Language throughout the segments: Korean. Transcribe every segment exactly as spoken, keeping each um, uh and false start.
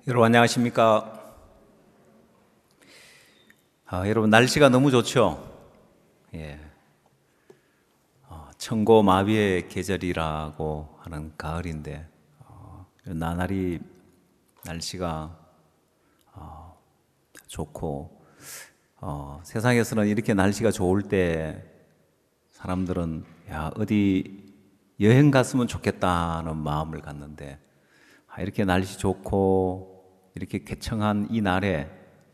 여러분 안녕하십니까? 아, 여러분 날씨가 너무 좋죠? 예. 어, 천고마비의 계절이라고 하는 가을인데 어, 나날이 날씨가 어, 좋고 어, 세상에서는 이렇게 날씨가 좋을 때 사람들은 야 어디 여행 갔으면 좋겠다는 마음을 갖는데 아, 이렇게 날씨 좋고 이렇게 쾌청한 이 날에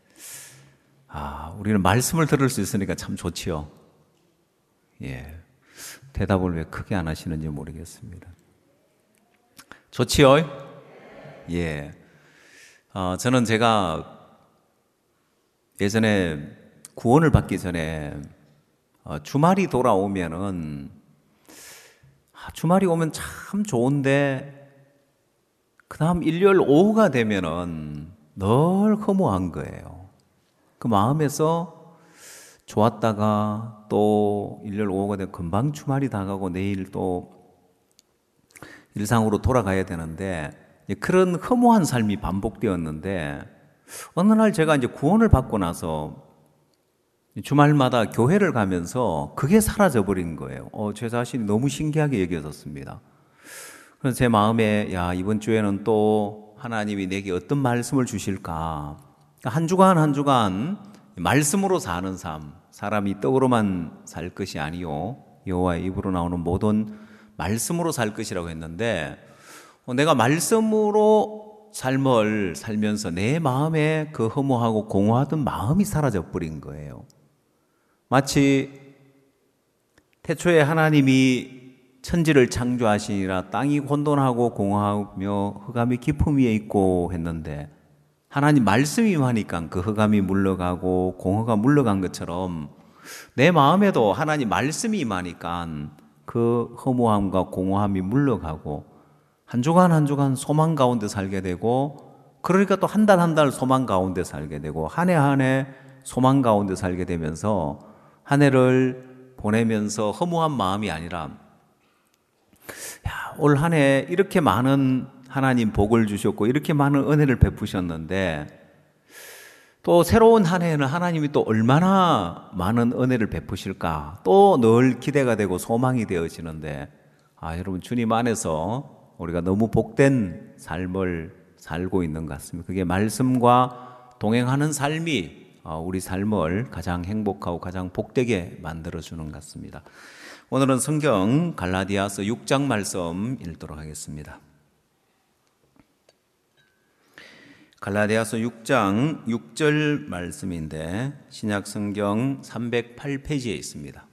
아, 우리는 말씀을 들을 수 있으니까 참 좋지요. 예. 대답을 왜 크게 안 하시는지 모르겠습니다. 좋지요? 예. 어, 저는 제가 예전에 구원을 받기 전에 어, 주말이 돌아오면은 아, 주말이 오면 참 좋은데 그 다음 일요일 오후가 되면은 늘 허무한 거예요. 그 마음에서 좋았다가 또 일요일 오후가 되면 금방 주말이 다가고 내일 또 일상으로 돌아가야 되는데 그런 허무한 삶이 반복되었는데 어느 날 제가 이제 구원을 받고 나서 주말마다 교회를 가면서 그게 사라져 버린 거예요. 어, 제 자신이 너무 신기하게 여겨졌습니다. 그래서 제 마음에 야 이번 주에는 또 하나님이 내게 어떤 말씀을 주실까. 한 주간 한 주간 말씀으로 사는 삶, 사람이 떡으로만 살 것이 아니요 여호와의 입으로 나오는 모든 말씀으로 살 것이라고 했는데 어, 내가 말씀으로 삶을 살면서 내 마음에 그 허무하고 공허하던 마음이 사라져 버린 거예요. 마치 태초에 하나님이 천지를 창조하시니라 땅이 혼돈하고 공허하며 흑암이 깊음 위에 있고 했는데 하나님 말씀이 임하니까 그 흑암이 물러가고 공허가 물러간 것처럼 내 마음에도 하나님 말씀이 임하니까 그 허무함과 공허함이 물러가고 한 주간 한 주간 소망 가운데 살게 되고 그러니까 또 한 달 한 달 소망 가운데 살게 되고 한 해 한 해 소망 가운데 살게 되면서 한 해를 보내면서 허무한 마음이 아니라 올 한 해 이렇게 많은 하나님 복을 주셨고 이렇게 많은 은혜를 베푸셨는데 또 새로운 한 해에는 하나님이 또 얼마나 많은 은혜를 베푸실까 또 늘 기대가 되고 소망이 되어지는데 아 여러분 주님 안에서 우리가 너무 복된 삶을 살고 있는 것 같습니다. 그게 말씀과 동행하는 삶이 우리 삶을 가장 행복하고 가장 복되게 만들어주는 것 같습니다. 오늘은 성경 갈라디아서 육 장 말씀 읽도록 하겠습니다. 갈라디아서 육 장 육 절 말씀인데 신약 성경 삼백팔 페이지에 있습니다.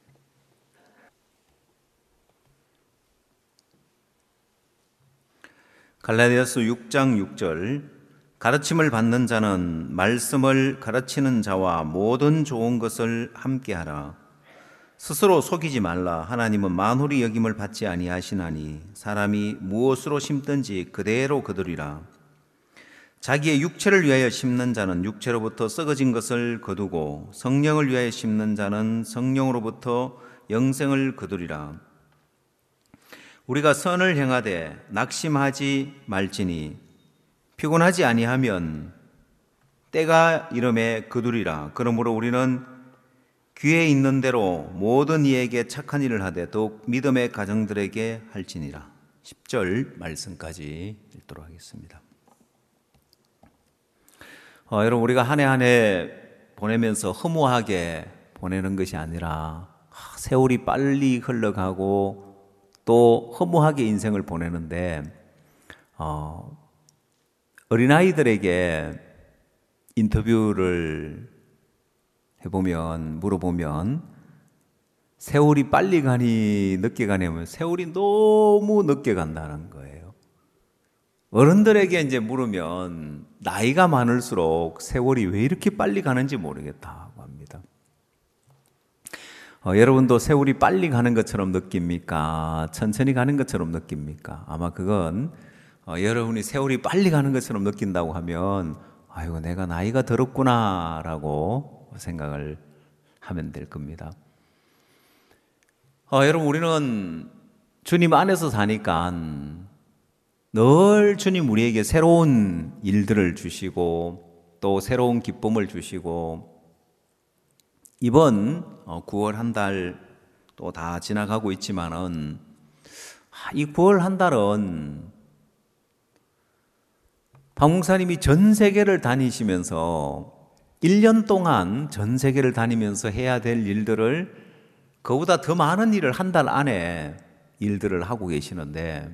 갈라디아서 육 장 육 절 가르침을 받는 자는 말씀을 가르치는 자와 모든 좋은 것을 함께하라. 스스로 속이지 말라. 하나님은 만홀히 여김을 받지 아니하시나니 사람이 무엇으로 심든지 그대로 거두리라. 자기의 육체를 위하여 심는 자는 육체로부터 썩어진 것을 거두고 성령을 위하여 심는 자는 성령으로부터 영생을 거두리라. 우리가 선을 행하되 낙심하지 말지니 피곤하지 아니하면 때가 이름에 거두리라. 그러므로 우리는 귀에 있는 대로 모든 이에게 착한 일을 하되 더욱 믿음의 가정들에게 할지니라. 십 절 말씀까지 읽도록 하겠습니다. 어, 여러분 우리가 한 해 한 해 보내면서 허무하게 보내는 것이 아니라 세월이 빨리 흘러가고 또 허무하게 인생을 보내는데 어, 어린아이들에게 인터뷰를 해보면 물어보면 세월이 빨리 가니 늦게 가냐면 세월이 너무 늦게 간다는 거예요. 어른들에게 이제 물으면 나이가 많을수록 세월이 왜 이렇게 빨리 가는지 모르겠다고 합니다. 어, 여러분도 세월이 빨리 가는 것처럼 느낍니까? 천천히 가는 것처럼 느낍니까? 아마 그건 어, 여러분이 세월이 빨리 가는 것처럼 느낀다고 하면 아이고 내가 나이가 들었구나라고 생각을 하면 될 겁니다. 어, 여러분 우리는 주님 안에서 사니까 늘 주님 우리에게 새로운 일들을 주시고 또 새로운 기쁨을 주시고 이번 구월 한 달 또 다 지나가고 있지만은 이 구월 한 달은 박 목사님이 전 세계를 다니시면서 일 년 동안 전 세계를 다니면서 해야 될 일들을 그보다 더 많은 일을 한 달 안에 일들을 하고 계시는데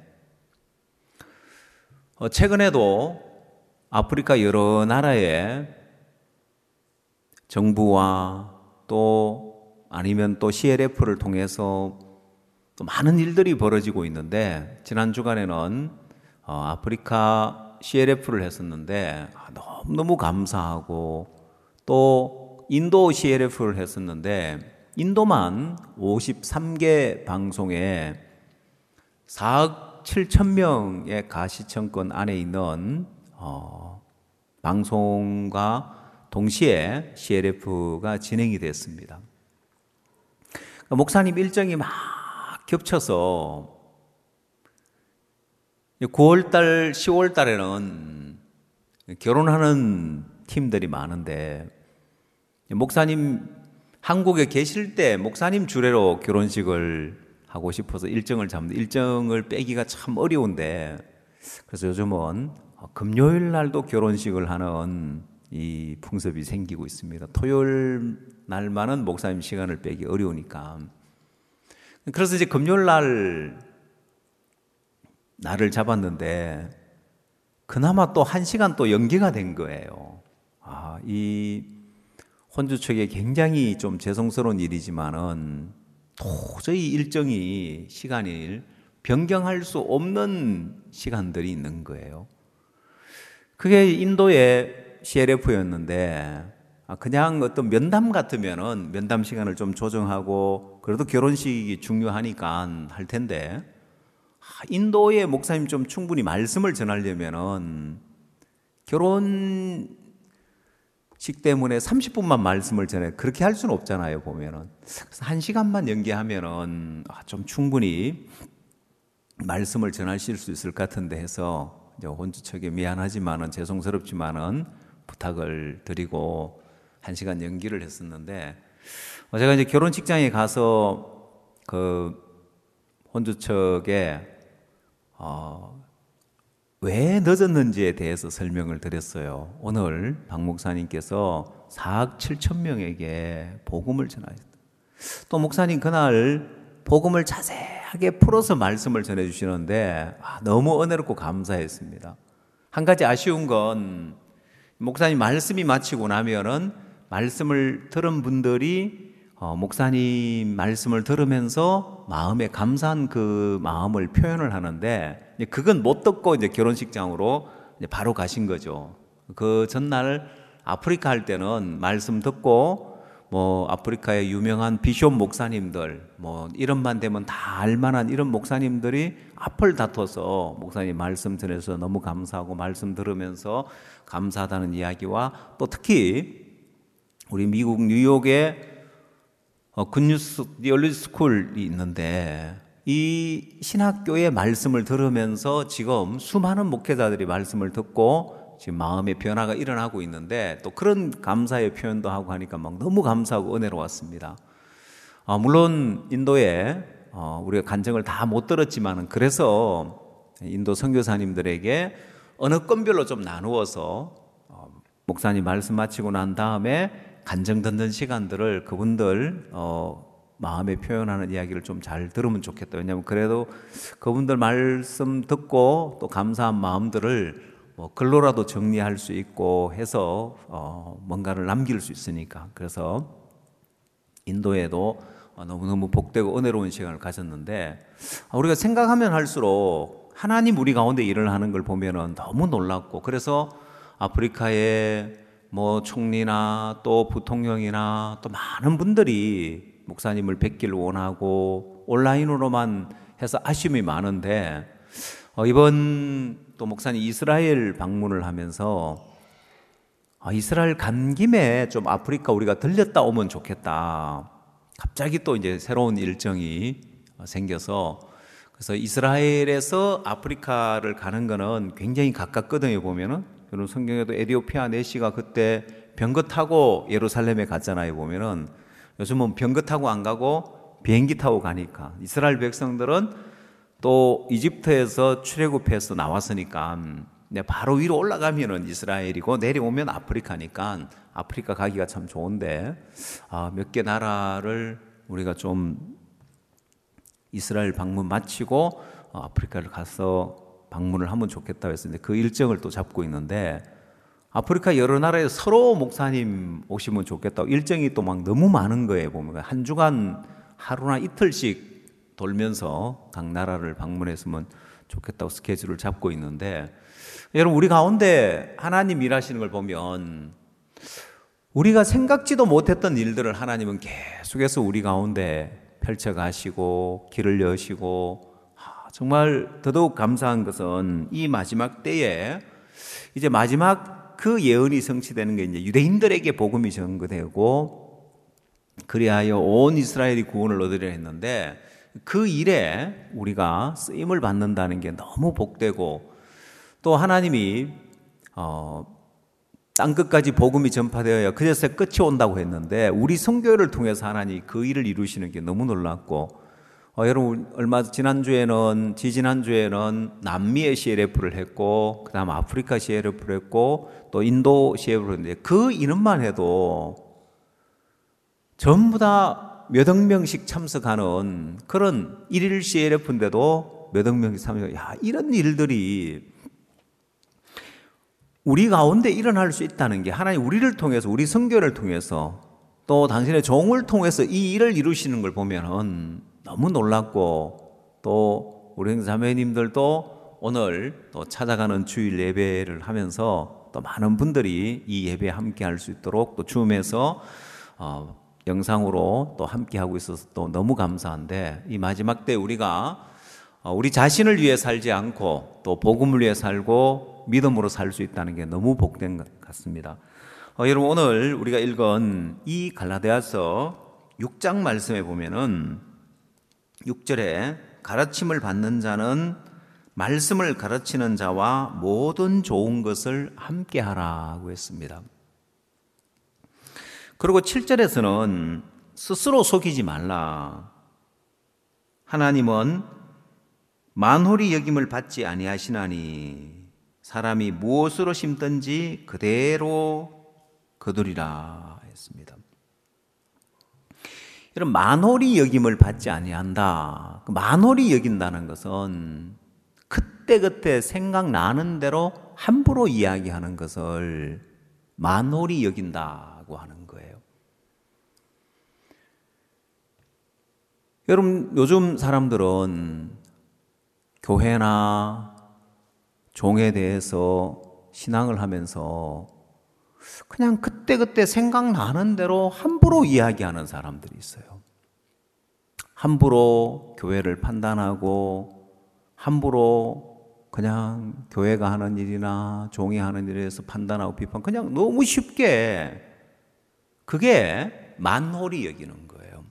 최근에도 아프리카 여러 나라의 정부와 또 아니면 또 씨엘에프를 통해서 또 많은 일들이 벌어지고 있는데 지난 주간에는 아프리카 씨엘에프를 했었는데 너무너무 감사하고 또 인도 씨엘에프를 했었는데 인도만 오십삼 개 방송에 사억 칠천 명의 가시청권 안에 있는 어, 방송과 동시에 씨엘에프가 진행이 됐습니다. 그러니까 목사님 일정이 막 겹쳐서 구월달, 시월달에는 결혼하는 팀들이 많은데 목사님 한국에 계실 때 목사님 주례로 결혼식을 하고 싶어서 일정을 잡는데 일정을 빼기가 참 어려운데 그래서 요즘은 금요일 날도 결혼식을 하는 이 풍습이 생기고 있습니다. 토요일 날만은 목사님 시간을 빼기 어려우니까 그래서 이제 금요일 날 날을 잡았는데 그나마 또 한 시간 또 연기가 된 거예요. 아, 이 혼주 측에 굉장히 좀 죄송스러운 일이지만은 도저히 일정이 시간을 변경할 수 없는 시간들이 있는 거예요. 그게 인도의 씨엘에프였는데 그냥 어떤 면담 같으면은 면담 시간을 좀 조정하고 그래도 결혼식이 중요하니까 할 텐데 인도의 목사님 좀 충분히 말씀을 전하려면은 결혼식 때문에 삼십 분만 말씀을 전해 그렇게 할 수는 없잖아요 보면은. 그래서 한 시간만 연기하면은 좀 충분히 말씀을 전하실 수 있을 것 같은데 해서 혼주 측에 미안하지만은 죄송스럽지만은 부탁을 드리고 한 시간 연기를 했었는데 제가 이제 결혼식장에 가서 그 혼주 측에 어, 왜 늦었는지에 대해서 설명을 드렸어요. 오늘 박 목사님께서 사억 칠천 명에게 복음을 전하셨다. 또 목사님 그날 복음을 자세하게 풀어서 말씀을 전해주시는데 아, 너무 은혜롭고 감사했습니다. 한 가지 아쉬운 건 목사님 말씀이 마치고 나면은 말씀을 들은 분들이 어, 목사님 말씀을 들으면서 마음에 감사한 그 마음을 표현을 하는데 그건 못 듣고 이제 결혼식장으로 이제 바로 가신 거죠. 그 전날 아프리카 할 때는 말씀 듣고 뭐 아프리카의 유명한 비숍 목사님들 뭐 이름만 되면 다 알만한 이런 목사님들이 앞을 다퉈서 목사님 말씀 전해서 너무 감사하고 말씀 들으면서 감사하다는 이야기와 또 특히 우리 미국 뉴욕에 어, 굿뉴스 리얼리티 스쿨이 있는데 이 신학교의 말씀을 들으면서 지금 수많은 목회자들이 말씀을 듣고 지금 마음의 변화가 일어나고 있는데 또 그런 감사의 표현도 하고 하니까 막 너무 감사하고 은혜로웠습니다. 어, 물론 인도에 어, 우리가 간증을 다 못 들었지만은 그래서 인도 선교사님들에게 어느 건별로 좀 나누어서 어, 목사님 말씀 마치고 난 다음에 간증 듣는 시간들을 그분들 어, 마음에 표현하는 이야기를 좀 잘 들으면 좋겠다. 왜냐하면 그래도 그분들 말씀 듣고 또 감사한 마음들을 뭐 글로라도 정리할 수 있고 해서 어, 뭔가를 남길 수 있으니까. 그래서 인도에도 너무너무 복되고 은혜로운 시간을 가졌는데 우리가 생각하면 할수록 하나님 우리 가운데 일을 하는 걸 보면은 너무 놀랍고 그래서 아프리카에 뭐 총리나 또 부통령이나 또 많은 분들이 목사님을 뵙기를 원하고 온라인으로만 해서 아쉬움이 많은데 어 이번 또 목사님 이스라엘 방문을 하면서 아, 이스라엘 간 김에 좀 아프리카 우리가 들렸다 오면 좋겠다. 갑자기 또 이제 새로운 일정이 생겨서 그래서 이스라엘에서 아프리카를 가는 거는 굉장히 가깝거든요. 보면은 여러분 성경에도 에디오피아 내시가 그때 병거 타고 예루살렘에 갔잖아요. 보면은 요즘은 병거 타고 안 가고 비행기 타고 가니까 이스라엘 백성들은 또 이집트에서 출애굽해서 나왔으니까 바로 위로 올라가면은 이스라엘이고 내려오면 아프리카니까 아프리카 가기가 참 좋은데 아, 몇 개 나라를 우리가 좀 이스라엘 방문 마치고 아프리카를 가서 방문을 하면 좋겠다고 했었는데 그 일정을 또 잡고 있는데 아프리카 여러 나라에 서로 목사님 오시면 좋겠다고 일정이 또 막 너무 많은 거예요. 보면 한 주간 하루나 이틀씩 돌면서 각 나라를 방문했으면 좋겠다고 스케줄을 잡고 있는데 여러분 우리 가운데 하나님 일하시는 걸 보면 우리가 생각지도 못했던 일들을 하나님은 계속해서 우리 가운데 펼쳐가시고 길을 여시고 정말 더더욱 감사한 것은 이 마지막 때에 이제 마지막 그 예언이 성취되는 게 이제 유대인들에게 복음이 전거되고 그리하여 온 이스라엘이 구원을 얻으려 했는데 그 일에 우리가 쓰임을 받는다는 게 너무 복되고 또 하나님이 어, 땅끝까지 복음이 전파되어야 그제서 끝이 온다고 했는데 우리 선교회를 통해서 하나님 그 일을 이루시는 게 너무 놀랍고 어, 여러분 얼마 지난주에는 지지난주에는 남미의 씨엘에프를 했고 그 다음 아프리카 씨엘에프를 했고 또 인도 씨엘에프를 했는데 그 이름만 해도 전부 다 몇 억 명씩 참석하는 그런 일일 씨엘에프인데도 몇 억 명씩 참석. 야, 이런 일들이 우리 가운데 일어날 수 있다는 게 하나님 우리를 통해서 우리 선교를 통해서 또 당신의 종을 통해서 이 일을 이루시는 걸 보면은 너무 놀랍고 또 우리 자매님들도 오늘 또 찾아가는 주일 예배를 하면서 또 많은 분들이 이 예배에 함께 할 수 있도록 또 줌에서 어, 영상으로 또 함께 하고 있어서 또 너무 감사한데 이 마지막 때 우리가 우리 자신을 위해 살지 않고 또 복음을 위해 살고 믿음으로 살 수 있다는 게 너무 복된 것 같습니다. 어, 여러분 오늘 우리가 읽은 이 갈라디아서 육 장 말씀에 보면은 육 절에 가르침을 받는 자는 말씀을 가르치는 자와 모든 좋은 것을 함께 하라고 했습니다. 그리고 칠 절에서는 스스로 속이지 말라. 하나님은 만홀히 여김을 받지 아니하시나니 사람이 무엇으로 심든지 그대로 거두리라 했습니다. 이런 만홀히 여김을 받지 아니한다. 만홀히 여긴다는 것은 그때그때 생각나는 대로 함부로 이야기하는 것을 만홀히 여긴다고 하는 거예요. 여러분 요즘 사람들은 교회나 종에 대해서 신앙을 하면서 그냥 그때그때 생각나는 대로 함부로 이야기하는 사람들이 있어요. 함부로 교회를 판단하고 함부로 그냥 교회가 하는 일이나 종이 하는 일에 대해서 판단하고 비판 그냥 너무 쉽게 그게 만홀히 여기는 거예요.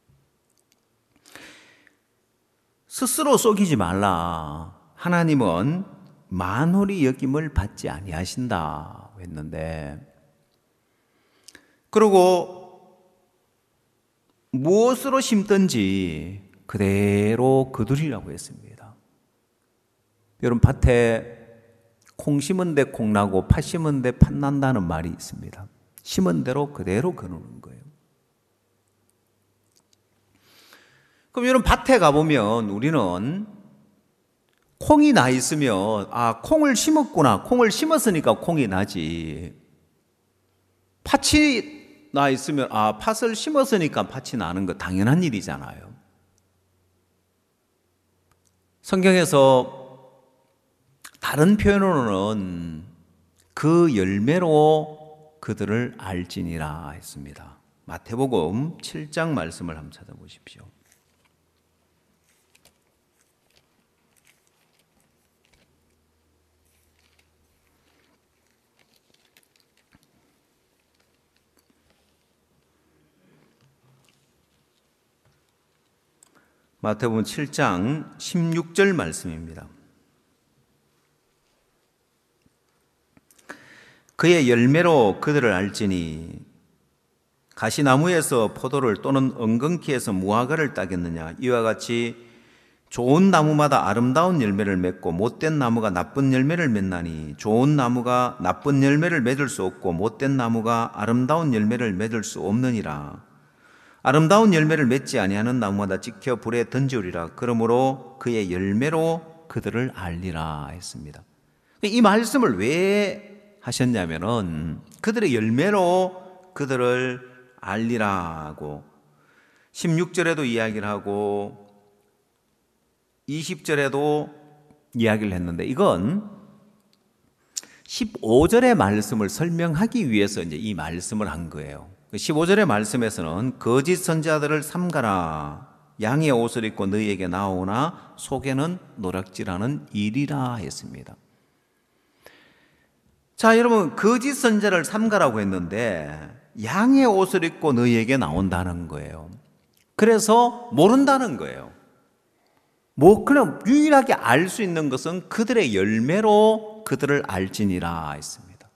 스스로 속이지 말라. 하나님은 만홀히 여김을 받지 아니하신다고 했는데 그리고 무엇으로 심든지 그대로 거두리라고 했습니다. 여러분 밭에 콩 심은 데 콩 나고 팥 심은 데 팥 난다는 말이 있습니다. 심은 대로 그대로 거두는 거예요. 그럼 여러분 밭에 가보면 우리는 콩이 나 있으면 아 콩을 심었구나. 콩을 심었으니까 콩이 나지. 팥이 나 있으면 아 팥을 심었으니까 팥이 나는 거 당연한 일이잖아요. 성경에서 다른 표현으로는 그 열매로 그들을 알지니라 했습니다. 마태복음 칠 장 말씀을 한번 찾아보십시오. 마태복음 칠 장 십육 절 말씀입니다. 그의 열매로 그들을 알지니 가시나무에서 포도를 또는 엉겅퀴에서 무화과를 따겠느냐. 이와 같이 좋은 나무마다 아름다운 열매를 맺고 못된 나무가 나쁜 열매를 맺나니 좋은 나무가 나쁜 열매를 맺을 수 없고 못된 나무가 아름다운 열매를 맺을 수 없느니라. 아름다운 열매를 맺지 아니하는 나무마다 찍혀 불에 던지우리라. 그러므로 그의 열매로 그들을 알리라 했습니다. 이 말씀을 왜 하셨냐면은 그들의 열매로 그들을 알리라고 십육 절에도 이야기를 하고 이십 절에도 이야기를 했는데, 이건 십오 절의 말씀을 설명하기 위해서 이제 이 말씀을 한 거예요. 십오 절의 말씀에서는 거짓 선지자들을 삼가라. 양의 옷을 입고 너희에게 나오나 속에는 노략질하는 일이라 했습니다. 자, 여러분, 거짓 선지자를 삼가라고 했는데 양의 옷을 입고 너희에게 나온다는 거예요. 그래서 모른다는 거예요. 뭐 그냥 유일하게 알 수 있는 것은 그들의 열매로 그들을 알지니라 했습니다.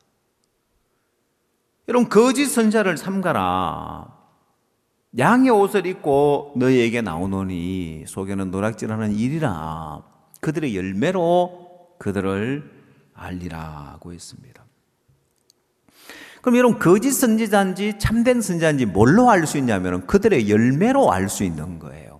여러분, 거짓 선지자를 삼가라. 양의 옷을 입고 너희에게 나오노니 속에는 노략질하는 일이라. 그들의 열매로 그들을 알리라고 했습니다. 그럼 여러분, 거짓 선지자인지 참된 선지자인지 뭘로 알 수 있냐면 그들의 열매로 알 수 있는 거예요.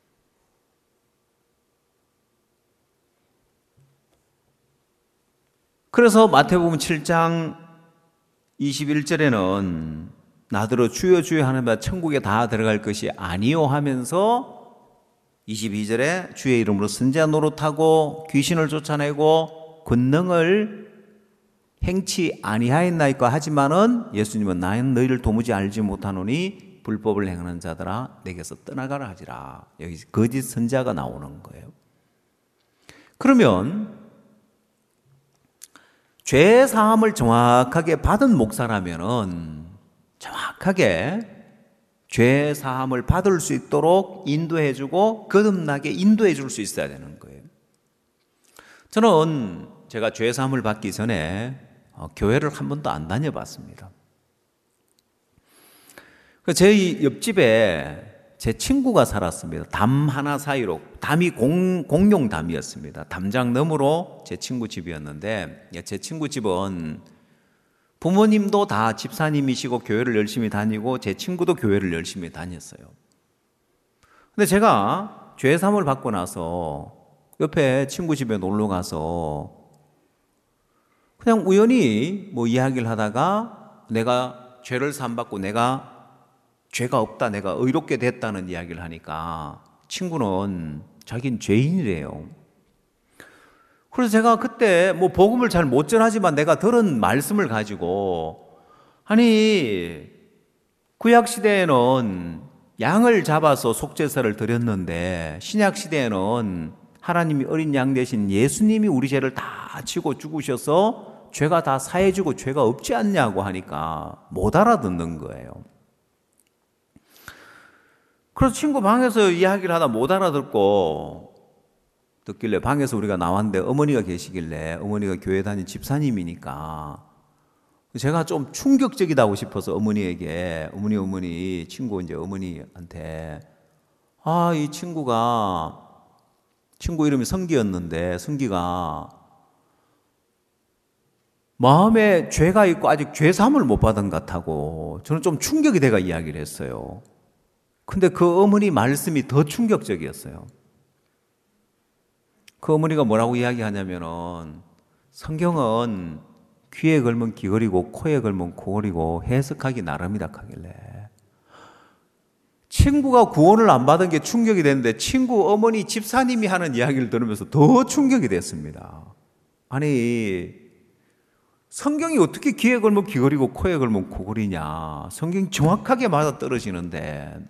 그래서 마태복음 칠 장 이십일 절에는 나더러 주여 주여 하는 바 천국에 다 들어갈 것이 아니요 하면서 이십이 절에 주의 이름으로 선지자 노릇하고 귀신을 쫓아내고 권능을 행치 아니하였나이까 하지만은 예수님은 나는 너희를 도무지 알지 못하노니 불법을 행하는 자들아 내게서 떠나가라 하지라. 여기 거짓 선지자가 나오는 거예요. 그러면 죄 사함을 정확하게 받은 목사라면은 정확하게 죄 사함을 받을 수 있도록 인도해주고 거듭나게 인도해줄 수 있어야 되는 거예요. 저는 제가 죄 사함을 받기 전에 교회를 한 번도 안 다녀봤습니다. 저희 옆집에 제 친구가 살았습니다. 담 하나 사이로. 담이 공, 공용 담이었습니다. 담장 너머로 제 친구 집이었는데, 제 친구 집은 부모님도 다 집사님이시고 교회를 열심히 다니고 제 친구도 교회를 열심히 다녔어요. 근데 제가 죄 사함을 받고 나서 옆에 친구 집에 놀러 가서 그냥 우연히 뭐 이야기를 하다가 내가 죄를 사함 받고 내가 죄가 없다, 내가 의롭게 됐다는 이야기를 하니까 친구는 자기는 죄인이래요. 그래서 제가 그때 뭐 복음을 잘 못 전하지만 내가 들은 말씀을 가지고, 아니 구약 시대에는 양을 잡아서 속죄사를 드렸는데 신약 시대에는 하나님이 어린 양 대신 예수님이 우리 죄를 다 지고 죽으셔서 죄가 다 사해지고 죄가 없지 않냐고 하니까 못 알아듣는 거예요. 그래서 친구 방에서 이야기를 하다 못 알아듣고 듣길래 방에서 우리가 나왔는데 어머니가 계시길래 어머니가 교회 다닌 집사님이니까 제가 좀 충격적이다고 싶어서 어머니에게 어머니 어머니 친구 이제 어머니한테 아, 이 친구가 친구 이름이 성기였는데 성기가 마음에 죄가 있고 아직 죄 사함을 못 받은 것 같다고 저는 좀 충격이 돼가 이야기를 했어요. 근데 그 어머니 말씀이 더 충격적이었어요. 그 어머니가 뭐라고 이야기하냐면은 성경은 귀에 걸면 귀걸이고 코에 걸면 코걸이고 해석하기 나름이다 하길래 친구가 구원을 안 받은 게 충격이 됐는데 친구 어머니 집사님이 하는 이야기를 들으면서 더 충격이 됐습니다. 아니 성경이 어떻게 귀에 걸면 귀걸이고 코에 걸면 코걸이냐, 성경이 정확하게 맞아떨어지는데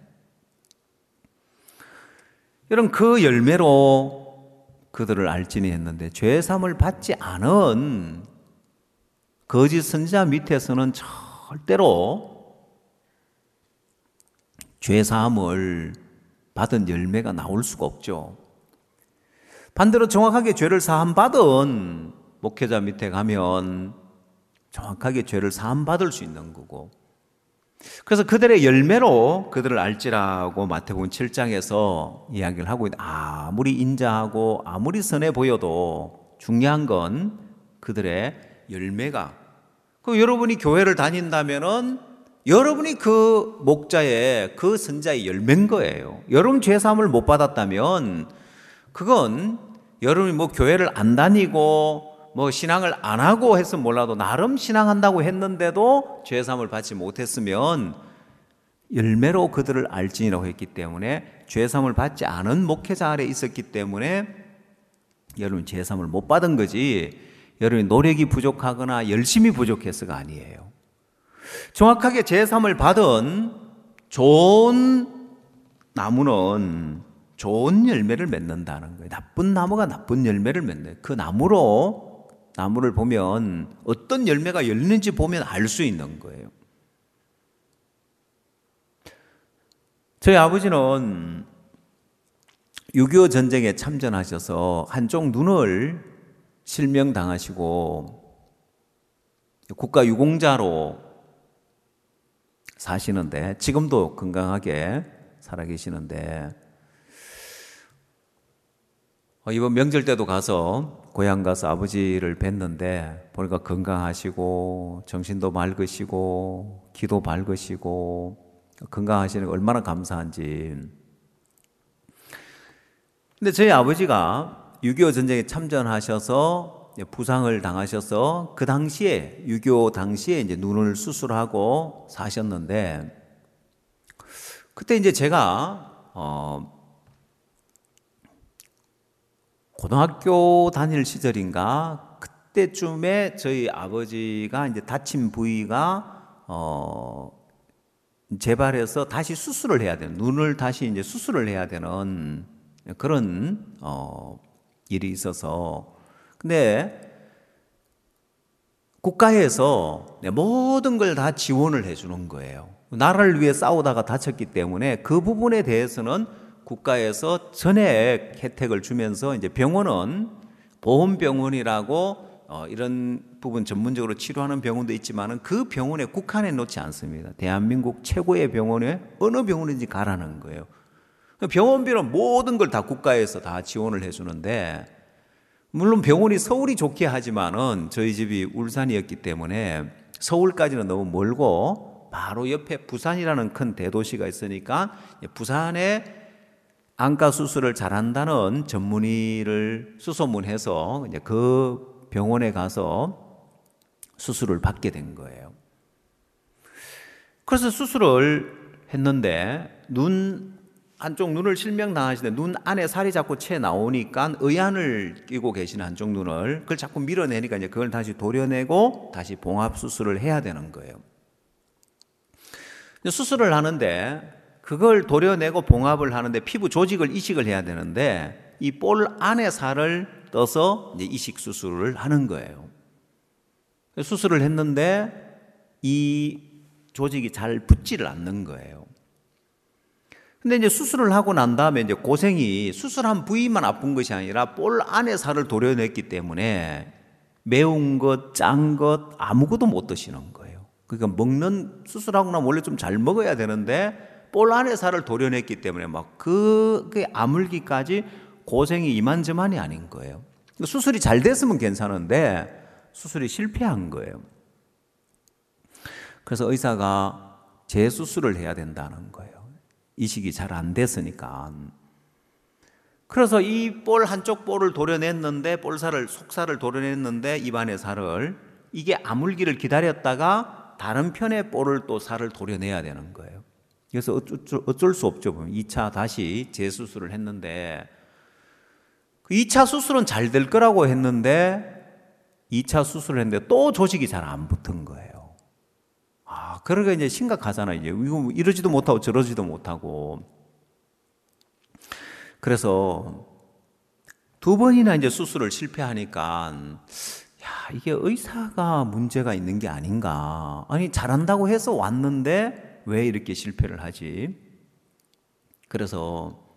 여러분 그 열매로 그들을 알지니 했는데 죄 사함을 받지 않은 거짓 선지자 밑에서는 절대로 죄 사함을 받은 열매가 나올 수가 없죠. 반대로 정확하게 죄를 사함받은 목회자 밑에 가면 정확하게 죄를 사함받을 수 있는 거고, 그래서 그들의 열매로 그들을 알지라고 마태복음 칠 장에서 이야기를 하고 있다. 아무리 인자하고 아무리 선해 보여도 중요한 건 그들의 열매가, 그 여러분이 교회를 다닌다면은 여러분이 그 목자의, 그 선자의 열매인 거예요. 여러분 죄사함을 못 받았다면 그건 여러분이 뭐 교회를 안 다니고 뭐 신앙을 안 하고 했으면 몰라도 나름 신앙한다고 했는데도 죄사함을 받지 못했으면 열매로 그들을 알지니라고 했기 때문에 죄사함을 받지 않은 목회자 아래 있었기 때문에 여러분 죄사함을 못 받은 거지, 여러분이 노력이 부족하거나 열심히 부족해서가 아니에요. 정확하게 죄사함을 받은 좋은 나무는 좋은 열매를 맺는다는 거예요. 나쁜 나무가 나쁜 열매를 맺는, 그 나무로 나무를 보면 어떤 열매가 열리는지 보면 알 수 있는 거예요. 저희 아버지는 육이오 전쟁에 참전하셔서 한쪽 눈을 실명당하시고 국가유공자로 사시는데, 지금도 건강하게 살아계시는데, 이번 명절 때도 가서 고향 가서 아버지를 뵀는데 보니까 건강하시고 정신도 맑으시고 기도 밝으시고 건강하시는 게 얼마나 감사한지. 근데 저희 아버지가 육이오 전쟁에 참전하셔서 부상을 당하셔서 그 당시에 육이오 당시에 이제 눈을 수술하고 사셨는데, 그때 이제 제가 어 고등학교 다닐 시절인가 그때쯤에 저희 아버지가 이제 다친 부위가 어 재발해서 다시 수술을 해야 되는, 눈을 다시 이제 수술을 해야 되는 그런 어 일이 있어서, 근데 국가에서 모든 걸 다 지원을 해주는 거예요. 나라를 위해 싸우다가 다쳤기 때문에 그 부분에 대해서는 국가에서 전액 혜택을 주면서, 이제 병원은 보험병원이라고 어, 이런 부분 전문적으로 치료하는 병원도 있지만은 그 병원에 국한해 놓지 않습니다. 대한민국 최고의 병원에 어느 병원인지 가라는 거예요. 병원비는 모든 걸 다 국가에서 다 지원을 해주는데, 물론 병원이 서울이 좋게 하지만은 저희 집이 울산이었기 때문에 서울까지는 너무 멀고 바로 옆에 부산이라는 큰 대도시가 있으니까 부산에 안과 수술을 잘한다는 전문의를 수소문해서 이제 그 병원에 가서 수술을 받게 된 거예요. 그래서 수술을 했는데 눈 한쪽 눈을 실명당하시는데 눈 안에 살이 자꾸 채 나오니까 의안을 끼고 계신 한쪽 눈을, 그걸 자꾸 밀어내니까 이제 그걸 다시 도려내고 다시 봉합 수술을 해야 되는 거예요. 수술을 하는데 그걸 도려내고 봉합을 하는데 피부 조직을 이식을 해야 되는데 이 볼 안에 살을 떠서 이제 이식 수술을 하는 거예요. 수술을 했는데 이 조직이 잘 붙지를 않는 거예요. 근데 이제 수술을 하고 난 다음에 이제 고생이, 수술한 부위만 아픈 것이 아니라 볼 안에 살을 도려냈기 때문에 매운 것, 짠 것 아무것도 못 드시는 거예요. 그러니까 먹는, 수술하고 나면 원래 좀 잘 먹어야 되는데 볼 안에 살을 도려냈기 때문에 막 그, 그 아물기까지 고생이 이만저만이 아닌 거예요. 수술이 잘 됐으면 괜찮은데 수술이 실패한 거예요. 그래서 의사가 재수술을 해야 된다는 거예요. 이식이 잘 안 됐으니까. 그래서 이 볼 한쪽 볼을 도려냈는데, 볼살을, 속살을 도려냈는데 입안의 살을, 이게 아물기를 기다렸다가 다른 편의 볼을 또 살을 도려내야 되는 거예요. 그래서 어쩔, 어쩔 수 없죠. 이 차 다시 재수술을 했는데, 이 차 수술은 잘 될 거라고 했는데 이 차 수술을 했는데 또 조직이 잘 안 붙은 거예요. 아, 그러니까 이제 심각하잖아요. 이제 이거 이러지도 못하고 저러지도 못하고. 그래서 두 번이나 이제 수술을 실패하니까, 야, 이게 의사가 문제가 있는 게 아닌가. 아니, 잘한다고 해서 왔는데 왜 이렇게 실패를 하지? 그래서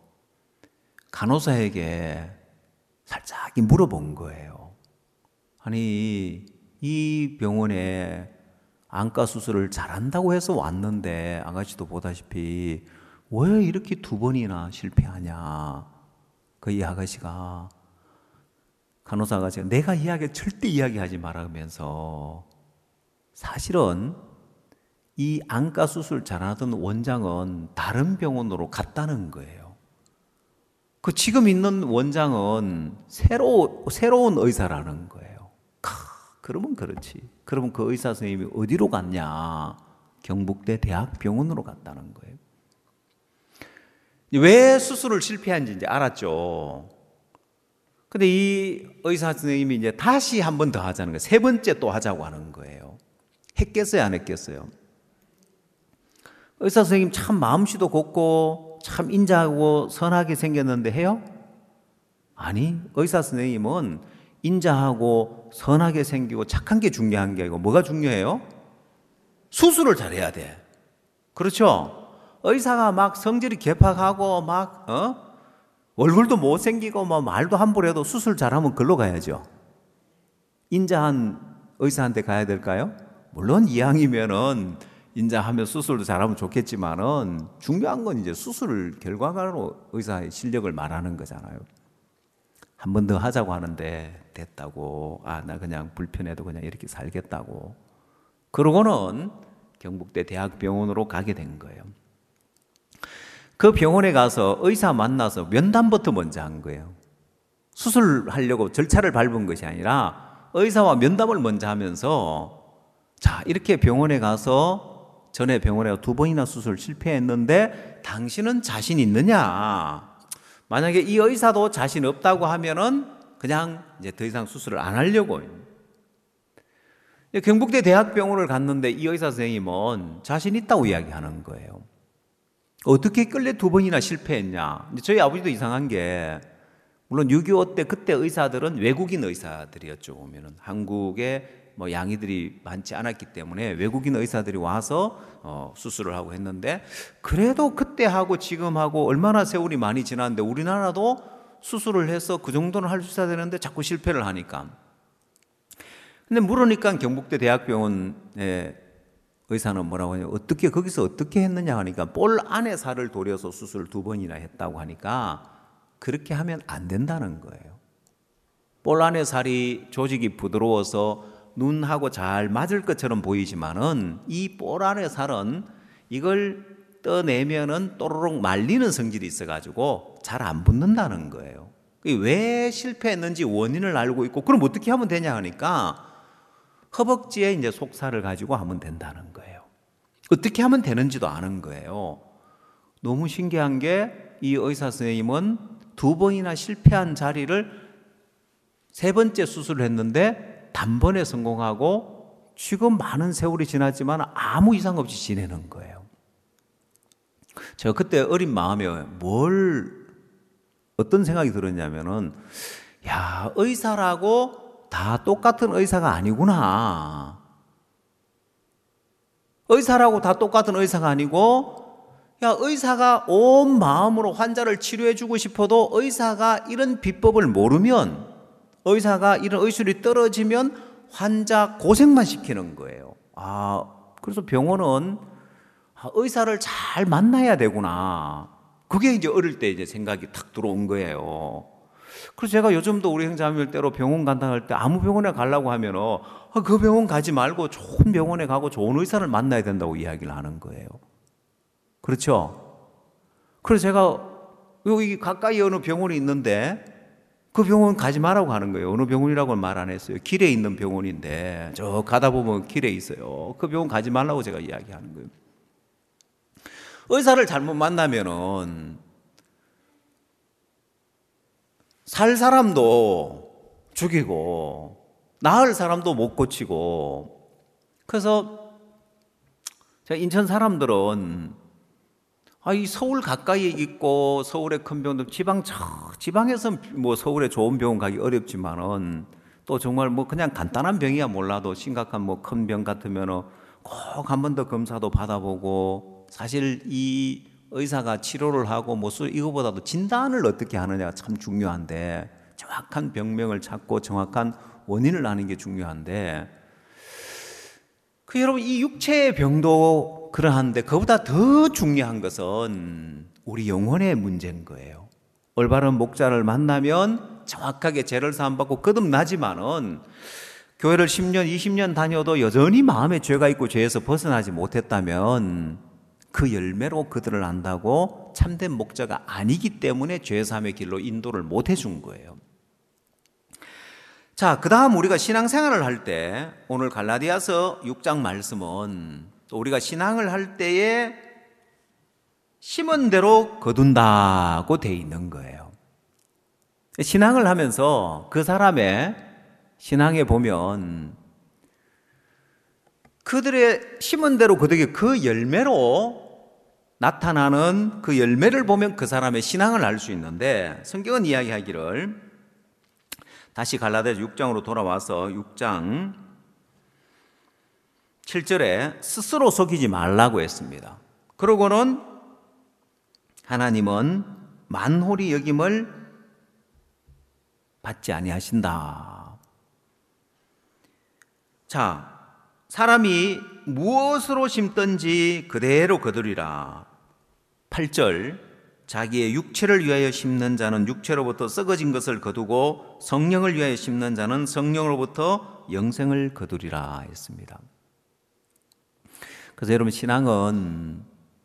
간호사에게 살짝 물어본 거예요. 아니, 이 병원에 안과 수술을 잘한다고 해서 왔는데 아가씨도 보다시피 왜 이렇게 두 번이나 실패하냐. 그 이 아가씨가, 간호사 아가씨가 내가 이야기 절대 이야기하지 말라면서 사실은 이 안과 수술 잘하던 원장은 다른 병원으로 갔다는 거예요. 그 지금 있는 원장은 새로, 새로운 의사라는 거예요. 크, 그러면 그렇지. 그러면 그 의사 선생님이 어디로 갔냐? 경북대 대학병원으로 갔다는 거예요. 왜 수술을 실패한지 이제 알았죠. 근데 이 의사 선생님이 이제 다시 한 번 더 하자는 거예요. 세 번째 또 하자고 하는 거예요. 했겠어요, 안 했겠어요? 의사 선생님 참 마음씨도 곱고 참 인자하고 선하게 생겼는데 해요? 아니, 의사 선생님은 인자하고 선하게 생기고 착한 게 중요한 게 아니고 뭐가 중요해요? 수술을 잘해야 돼. 그렇죠? 의사가 막 성질이 개팍하고 막 어? 얼굴도 못생기고 뭐 말도 함부로 해도 수술 잘하면 글로 가야죠. 인자한 의사한테 가야 될까요? 물론 이왕이면은 인자하면 수술도 잘하면 좋겠지만은 중요한 건 이제 수술 결과로 의사의 실력을 말하는 거잖아요. 한 번 더 하자고 하는데 됐다고. 아, 나 그냥 불편해도 그냥 이렇게 살겠다고. 그러고는 경북대 대학병원으로 가게 된 거예요. 그 병원에 가서 의사 만나서 면담부터 먼저 한 거예요. 수술하려고 절차를 밟은 것이 아니라 의사와 면담을 먼저 하면서 자, 이렇게 병원에 가서 전에 병원에 두 번이나 수술 실패했는데 당신은 자신 있느냐? 만약에 이 의사도 자신 없다고 하면은 그냥 이제 더 이상 수술을 안 하려고. 경북대 대학병원을 갔는데 이 의사 선생님은 자신 있다고 이야기하는 거예요. 어떻게 끌래 두 번이나 실패했냐? 저희 아버지도 이상한 게, 물론 육이오 때 그때 의사들은 외국인 의사들이었죠. 보면은 한국에 뭐 양의들이 많지 않았기 때문에 외국인 의사들이 와서 어, 수술을 하고 했는데, 그래도 그때하고 지금하고 얼마나 세월이 많이 지났는데 우리나라도 수술을 해서 그 정도는 할 수 있어야 되는데 자꾸 실패를 하니까. 근데 물으니까 경북대 대학병원에 의사는 뭐라고 하냐, 어떻게 거기서 어떻게 했느냐 하니까 볼 안에 살을 도려서 수술 두 번이나 했다고 하니까 그렇게 하면 안 된다는 거예요. 볼 안에 살이 조직이 부드러워서 눈하고 잘 맞을 것처럼 보이지만은 이 볼 안에 살은 이걸 떠내면은 또르륵 말리는 성질이 있어가지고 잘 안 붙는다는 거예요. 왜 실패했는지 원인을 알고 있고, 그럼 어떻게 하면 되냐 하니까 허벅지에 이제 속살을 가지고 하면 된다는 거예요. 어떻게 하면 되는지도 아는 거예요. 너무 신기한 게 이 의사 선생님은 두 번이나 실패한 자리를 세 번째 수술을 했는데 단번에 성공하고 지금 많은 세월이 지났지만 아무 이상 없이 지내는 거예요. 제가 그때 어린 마음에 뭘 어떤 생각이 들었냐면은, 야, 의사라고 다 똑같은 의사가 아니구나. 의사라고 다 똑같은 의사가 아니고, 야, 의사가 온 마음으로 환자를 치료해주고 싶어도 의사가 이런 비법을 모르면, 의사가 이런 의술이 떨어지면 환자 고생만 시키는 거예요. 아, 그래서 병원은 의사를 잘 만나야 되구나. 그게 이제 어릴 때 이제 생각이 탁 들어온 거예요. 그래서 제가 요즘도 우리 형제자매일 때로 병원 간다 할 때 아무 병원에 가려고 하면은 아, 그 병원 가지 말고 좋은 병원에 가고 좋은 의사를 만나야 된다고 이야기를 하는 거예요. 그렇죠? 그래서 제가 여기 가까이 어느 병원이 있는데 그 병원 가지 말라고 하는 거예요. 어느 병원이라고는 말 안 했어요. 길에 있는 병원인데 저 가다 보면 길에 있어요. 그 병원 가지 말라고 제가 이야기하는 거예요. 의사를 잘못 만나면은 살 사람도 죽이고 나을 사람도 못 고치고. 그래서 제가 인천 사람들은 아, 이 서울 가까이에 있고 서울의 큰 병원들, 지방 저 지방에서 뭐 서울에 좋은 병원 가기 어렵지만은 또 정말 뭐 그냥 간단한 병이야 몰라도 심각한 뭐 큰 병 같으면은 꼭 한 번 더 검사도 받아보고, 사실 이 의사가 치료를 하고 뭐 이거보다도 진단을 어떻게 하느냐가 참 중요한데, 정확한 병명을 찾고 정확한 원인을 아는 게 중요한데, 그 여러분 이 육체의 병도 그러한데 그보다 더 중요한 것은 우리 영혼의 문제인 거예요. 올바른 목자를 만나면 정확하게 죄를 사함받고 거듭나지만은 교회를 십 년, 이십 년 다녀도 여전히 마음에 죄가 있고 죄에서 벗어나지 못했다면 그 열매로 그들을 안다고 참된 목자가 아니기 때문에 죄사함의 길로 인도를 못 해준 거예요. 자, 그 다음 우리가 신앙생활을 할 때, 오늘 갈라디아서 육 장 말씀은 또 우리가 신앙을 할 때에 심은 대로 거둔다고 돼 있는 거예요. 신앙을 하면서 그 사람의 신앙에 보면 그들의 심은 대로 거두게 그 열매로 나타나는 그 열매를 보면 그 사람의 신앙을 알 수 있는데, 성경은 이야기하기를, 다시 갈라디아서 육 장으로 돌아와서 육 장 칠 절에 스스로 속이지 말라고 했습니다. 그러고는 하나님은 만홀히 여김을 받지 아니하신다. 자, 사람이 무엇으로 심든지 그대로 거두리라. 팔 절, 자기의 육체를 위하여 심는 자는 육체로부터 썩어진 것을 거두고 성령을 위하여 심는 자는 성령으로부터 영생을 거두리라 했습니다. 그래서 여러분, 신앙은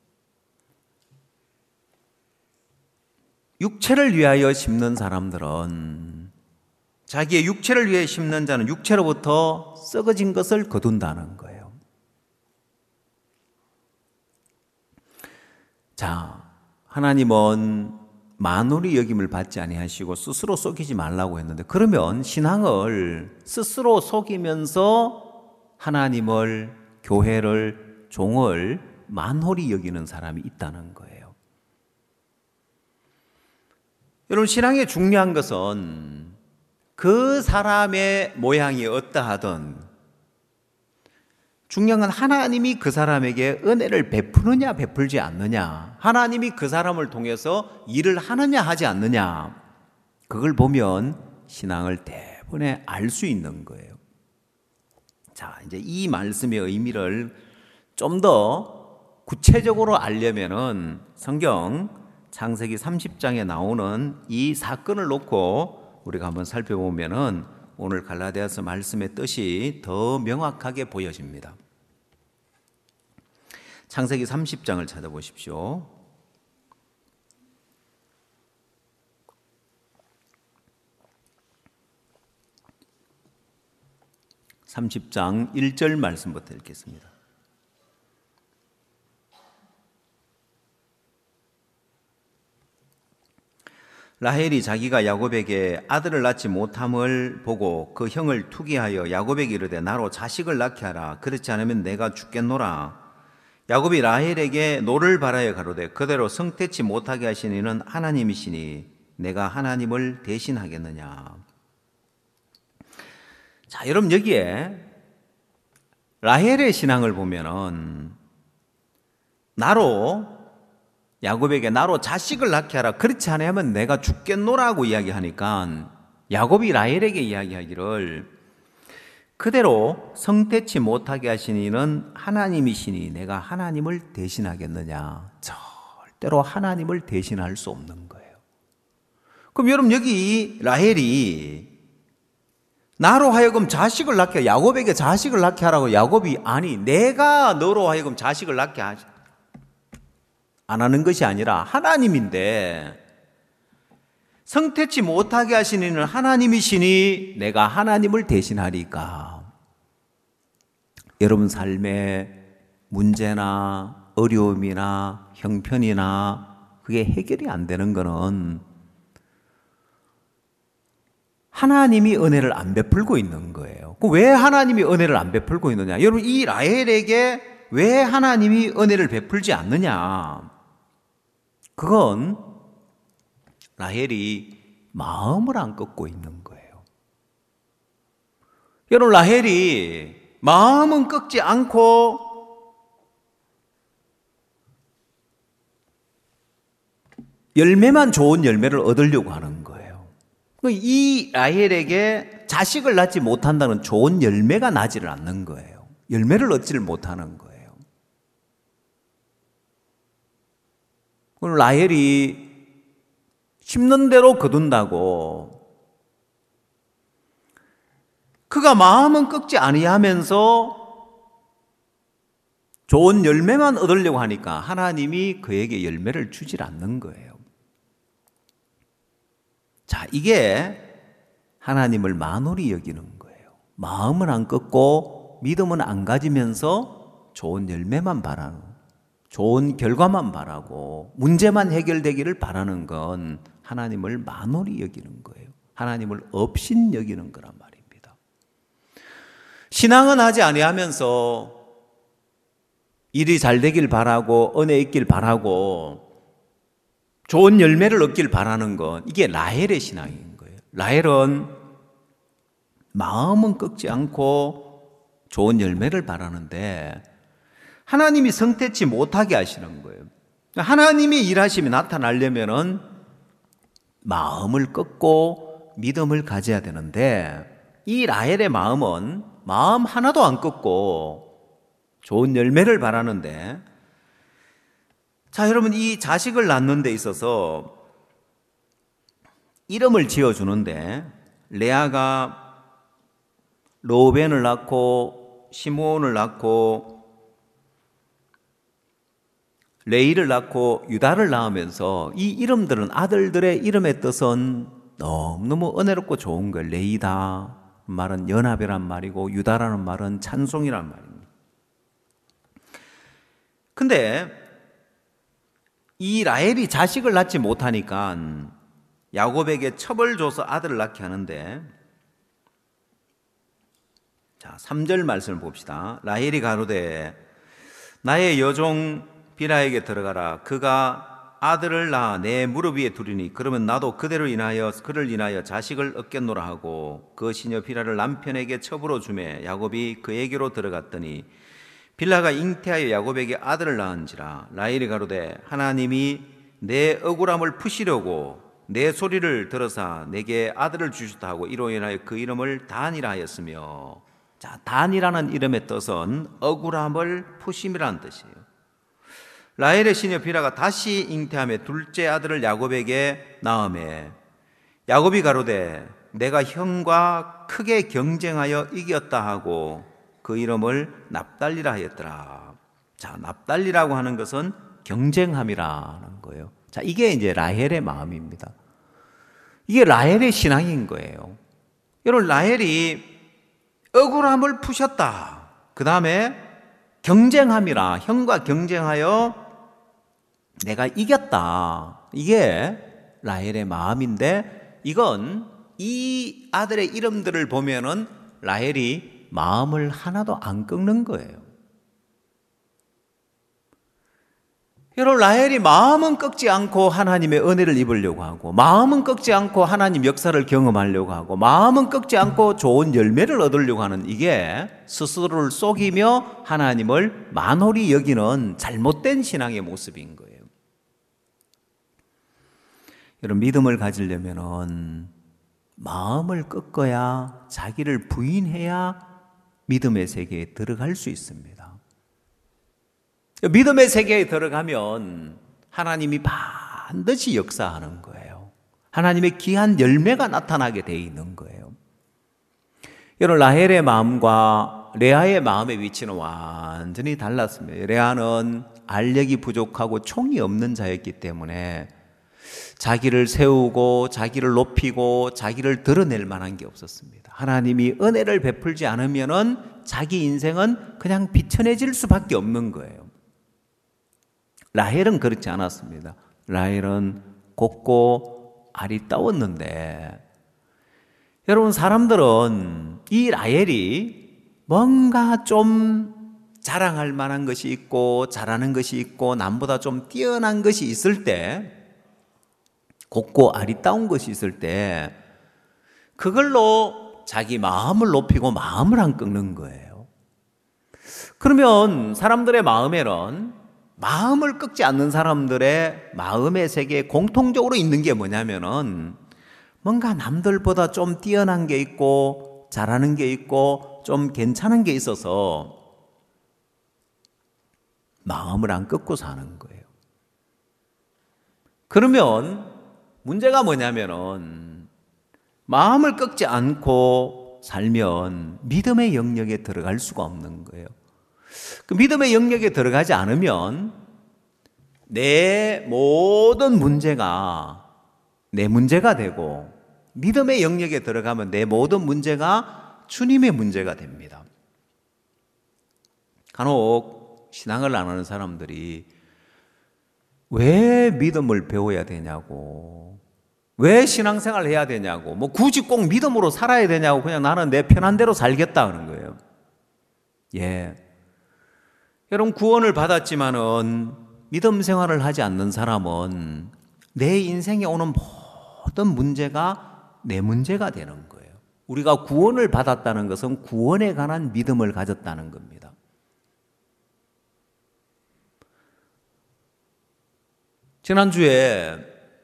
육체를 위하여 심는 사람들은, 자기의 육체를 위해 심는 자는 육체로부터 썩어진 것을 거둔다는 거예요. 자, 하나님은 만홀히 여김을 받지 아니하시고 스스로 속이지 말라고 했는데, 그러면 신앙을 스스로 속이면서 하나님을, 교회를, 종을 만홀히 여기는 사람이 있다는 거예요. 여러분, 신앙의 중요한 것은 그 사람의 모양이 어떠하든 중요한 건 하나님이 그 사람에게 은혜를 베푸느냐 베풀지 않느냐, 하나님이 그 사람을 통해서 일을 하느냐 하지 않느냐, 그걸 보면 신앙을 대부분에 알 수 있는 거예요. 자, 이제 이 말씀의 의미를 좀 더 구체적으로 알려면은 성경 창세기 삼십 장에 나오는 이 사건을 놓고 우리가 한번 살펴보면은 오늘 갈라디아서 말씀의 뜻이 더 명확하게 보여집니다. 창세기 삼십 장을 찾아보십시오. 삼십 장 일 절 말씀부터 읽겠습니다. 라헬이 자기가 야곱에게 아들을 낳지 못함을 보고 그 형을 투기하여 야곱에게 이르되 나로 자식을 낳게 하라. 그렇지 않으면 내가 죽겠노라. 야곱이 라헬에게 노를 바라여 가로되 그대로 성태치 못하게 하신 이는 하나님이시니 내가 하나님을 대신하겠느냐. 자, 여러분, 여기에 라헬의 신앙을 보면은 나로 야곱에게 나로 자식을 낳게 하라. 그렇지 않으면 내가 죽겠노라고 이야기하니까 야곱이 라헬에게 이야기하기를 그대로 성태치 못하게 하신 이는 하나님이시니 내가 하나님을 대신하겠느냐. 절대로 하나님을 대신할 수 없는 거예요. 그럼 여러분, 여기 라헬이 나로 하여금 자식을 낳게, 야곱에게 자식을 낳게 하라고 야곱이 아니 내가 너로 하여금 자식을 낳게 하지 안 하는 것이 아니라 하나님인데, 성태치 못하게 하시는 이는 하나님이시니 내가 하나님을 대신하리까. 여러분 삶의 문제나 어려움이나 형편이나 그게 해결이 안 되는 거는 하나님이 은혜를 안 베풀고 있는 거예요. 왜 하나님이 은혜를 안 베풀고 있느냐? 여러분, 이 라헬에게 왜 하나님이 은혜를 베풀지 않느냐? 그건 라헬이 마음을 안 꺾고 있는 거예요. 여러분, 라헬이 마음은 꺾지 않고 열매만 좋은 열매를 얻으려고 하는 거예요. 이 라헬에게 자식을 낳지 못한다는 좋은 열매가 나지를 않는 거예요. 열매를 얻지를 못하는 거예요. 라헬이 심는 대로 거둔다고 그가 마음은 꺾지 아니하면서 좋은 열매만 얻으려고 하니까 하나님이 그에게 열매를 주질 않는 거예요. 자, 이게 하나님을 만홀히 여기는 거예요. 마음은 안 꺾고 믿음은 안 가지면서 좋은 열매만 바라는, 좋은 결과만 바라고 문제만 해결되기를 바라는 건 하나님을 만홀히 여기는 거예요. 하나님을 업신 여기는 거란 말입니다. 신앙은 하지 아니하면서 일이 잘 되길 바라고 은혜 있길 바라고 좋은 열매를 얻길 바라는 건 이게 라헬의 신앙인 거예요. 라헬은 마음은 꺾지 않고 좋은 열매를 바라는데 하나님이 성태치 못하게 하시는 거예요. 하나님의 일하심이 나타나려면은 마음을 꺾고 믿음을 가져야 되는데 이 라헬의 마음은 마음 하나도 안 꺾고 좋은 열매를 바라는데, 자, 여러분, 이 자식을 낳는 데 있어서 이름을 지어주는데 레아가 로벤을 낳고 시므온을 낳고 레이를 낳고 유다를 낳으면서 이 이름들은 아들들의 이름의 뜻은 너무너무 은혜롭고 좋은 거예요. 레이다 말은 연합이란 말이고 유다라는 말은 찬송이란 말입니다. 근데 이 라헬이 자식을 낳지 못하니까 야곱에게 첩을 줘서 아들을 낳게 하는데, 자, 삼 절 말씀을 봅시다. 라헬이 가로되 나의 여종 빌하에게 들어가라. 그가 아들을 낳아 내 무릎 위에 두리니 그러면 나도 그대로 인하여 그를 인하여 자식을 얻겠노라 하고 그 시녀 빌하를 남편에게 첩으로 주매 야곱이 그에게로 들어갔더니 빌하가 잉태하여 야곱에게 아들을 낳은지라. 라헬이 가로되 하나님이 내 억울함을 푸시려고 내 소리를 들어사 내게 아들을 주셨다 하고 이로 인하여 그 이름을 단이라 하였으며, 자, 단이라는 이름의 뜻은 억울함을 푸심이라는 뜻이에요. 라헬의 시녀 빌하가 다시 잉태하며 둘째 아들을 야곱에게 낳으매 야곱이 가로되 내가 형과 크게 경쟁하여 이겼다 하고 그 이름을 납달리라 하였더라. 자, 납달리라고 하는 것은 경쟁함이라는 거예요. 자, 이게 이제 라헬의 마음입니다. 이게 라헬의 신앙인 거예요. 여러분, 라헬이 억울함을 푸셨다. 그 다음에 경쟁함이라, 형과 경쟁하여 내가 이겼다. 이게 라헬의 마음인데, 이건 이 아들의 이름들을 보면은 라헬이 마음을 하나도 안 꺾는 거예요. 여러분, 라헬이 마음은 꺾지 않고 하나님의 은혜를 입으려고 하고, 마음은 꺾지 않고 하나님 역사를 경험하려고 하고, 마음은 꺾지 않고 좋은 열매를 얻으려고 하는, 이게 스스로를 속이며 하나님을 만홀히 여기는 잘못된 신앙의 모습인 거예요. 여러분, 믿음을 가지려면은 마음을 꺾어야, 자기를 부인해야 믿음의 세계에 들어갈 수 있습니다. 믿음의 세계에 들어가면 하나님이 반드시 역사하는 거예요. 하나님의 귀한 열매가 나타나게 돼 있는 거예요. 여러분, 라헬의 마음과 레아의 마음의 위치는 완전히 달랐습니다. 레아는 알력이 부족하고 총이 없는 자였기 때문에 자기를 세우고 자기를 높이고 자기를 드러낼 만한 게 없었습니다. 하나님이 은혜를 베풀지 않으면은 자기 인생은 그냥 비천해질 수밖에 없는 거예요. 라헬은 그렇지 않았습니다. 라헬은 곱고 아리따웠는데, 여러분, 사람들은 이 라헬이 뭔가 좀 자랑할 만한 것이 있고 잘하는 것이 있고 남보다 좀 뛰어난 것이 있을 때, 곱고 아리따운 것이 있을 때 그걸로 자기 마음을 높이고 마음을 안 꺾는 거예요. 그러면 사람들의 마음에는 마음을 꺾지 않는 사람들의 마음의 세계에 공통적으로 있는 게 뭐냐면은 뭔가 남들보다 좀 뛰어난 게 있고 잘하는 게 있고 좀 괜찮은 게 있어서 마음을 안 꺾고 사는 거예요. 그러면 문제가 뭐냐면은 마음을 꺾지 않고 살면 믿음의 영역에 들어갈 수가 없는 거예요. 그 믿음의 영역에 들어가지 않으면 내 모든 문제가 내 문제가 되고 믿음의 영역에 들어가면 내 모든 문제가 주님의 문제가 됩니다. 간혹 신앙을 안 하는 사람들이 왜 믿음을 배워야 되냐고, 왜 신앙생활을 해야 되냐고, 뭐 굳이 꼭 믿음으로 살아야 되냐고, 그냥 나는 내 편한 대로 살겠다 하는 거예요. 예. 여러분, 구원을 받았지만은 믿음 생활을 하지 않는 사람은 내 인생에 오는 모든 문제가 내 문제가 되는 거예요. 우리가 구원을 받았다는 것은 구원에 관한 믿음을 가졌다는 겁니다. 지난주에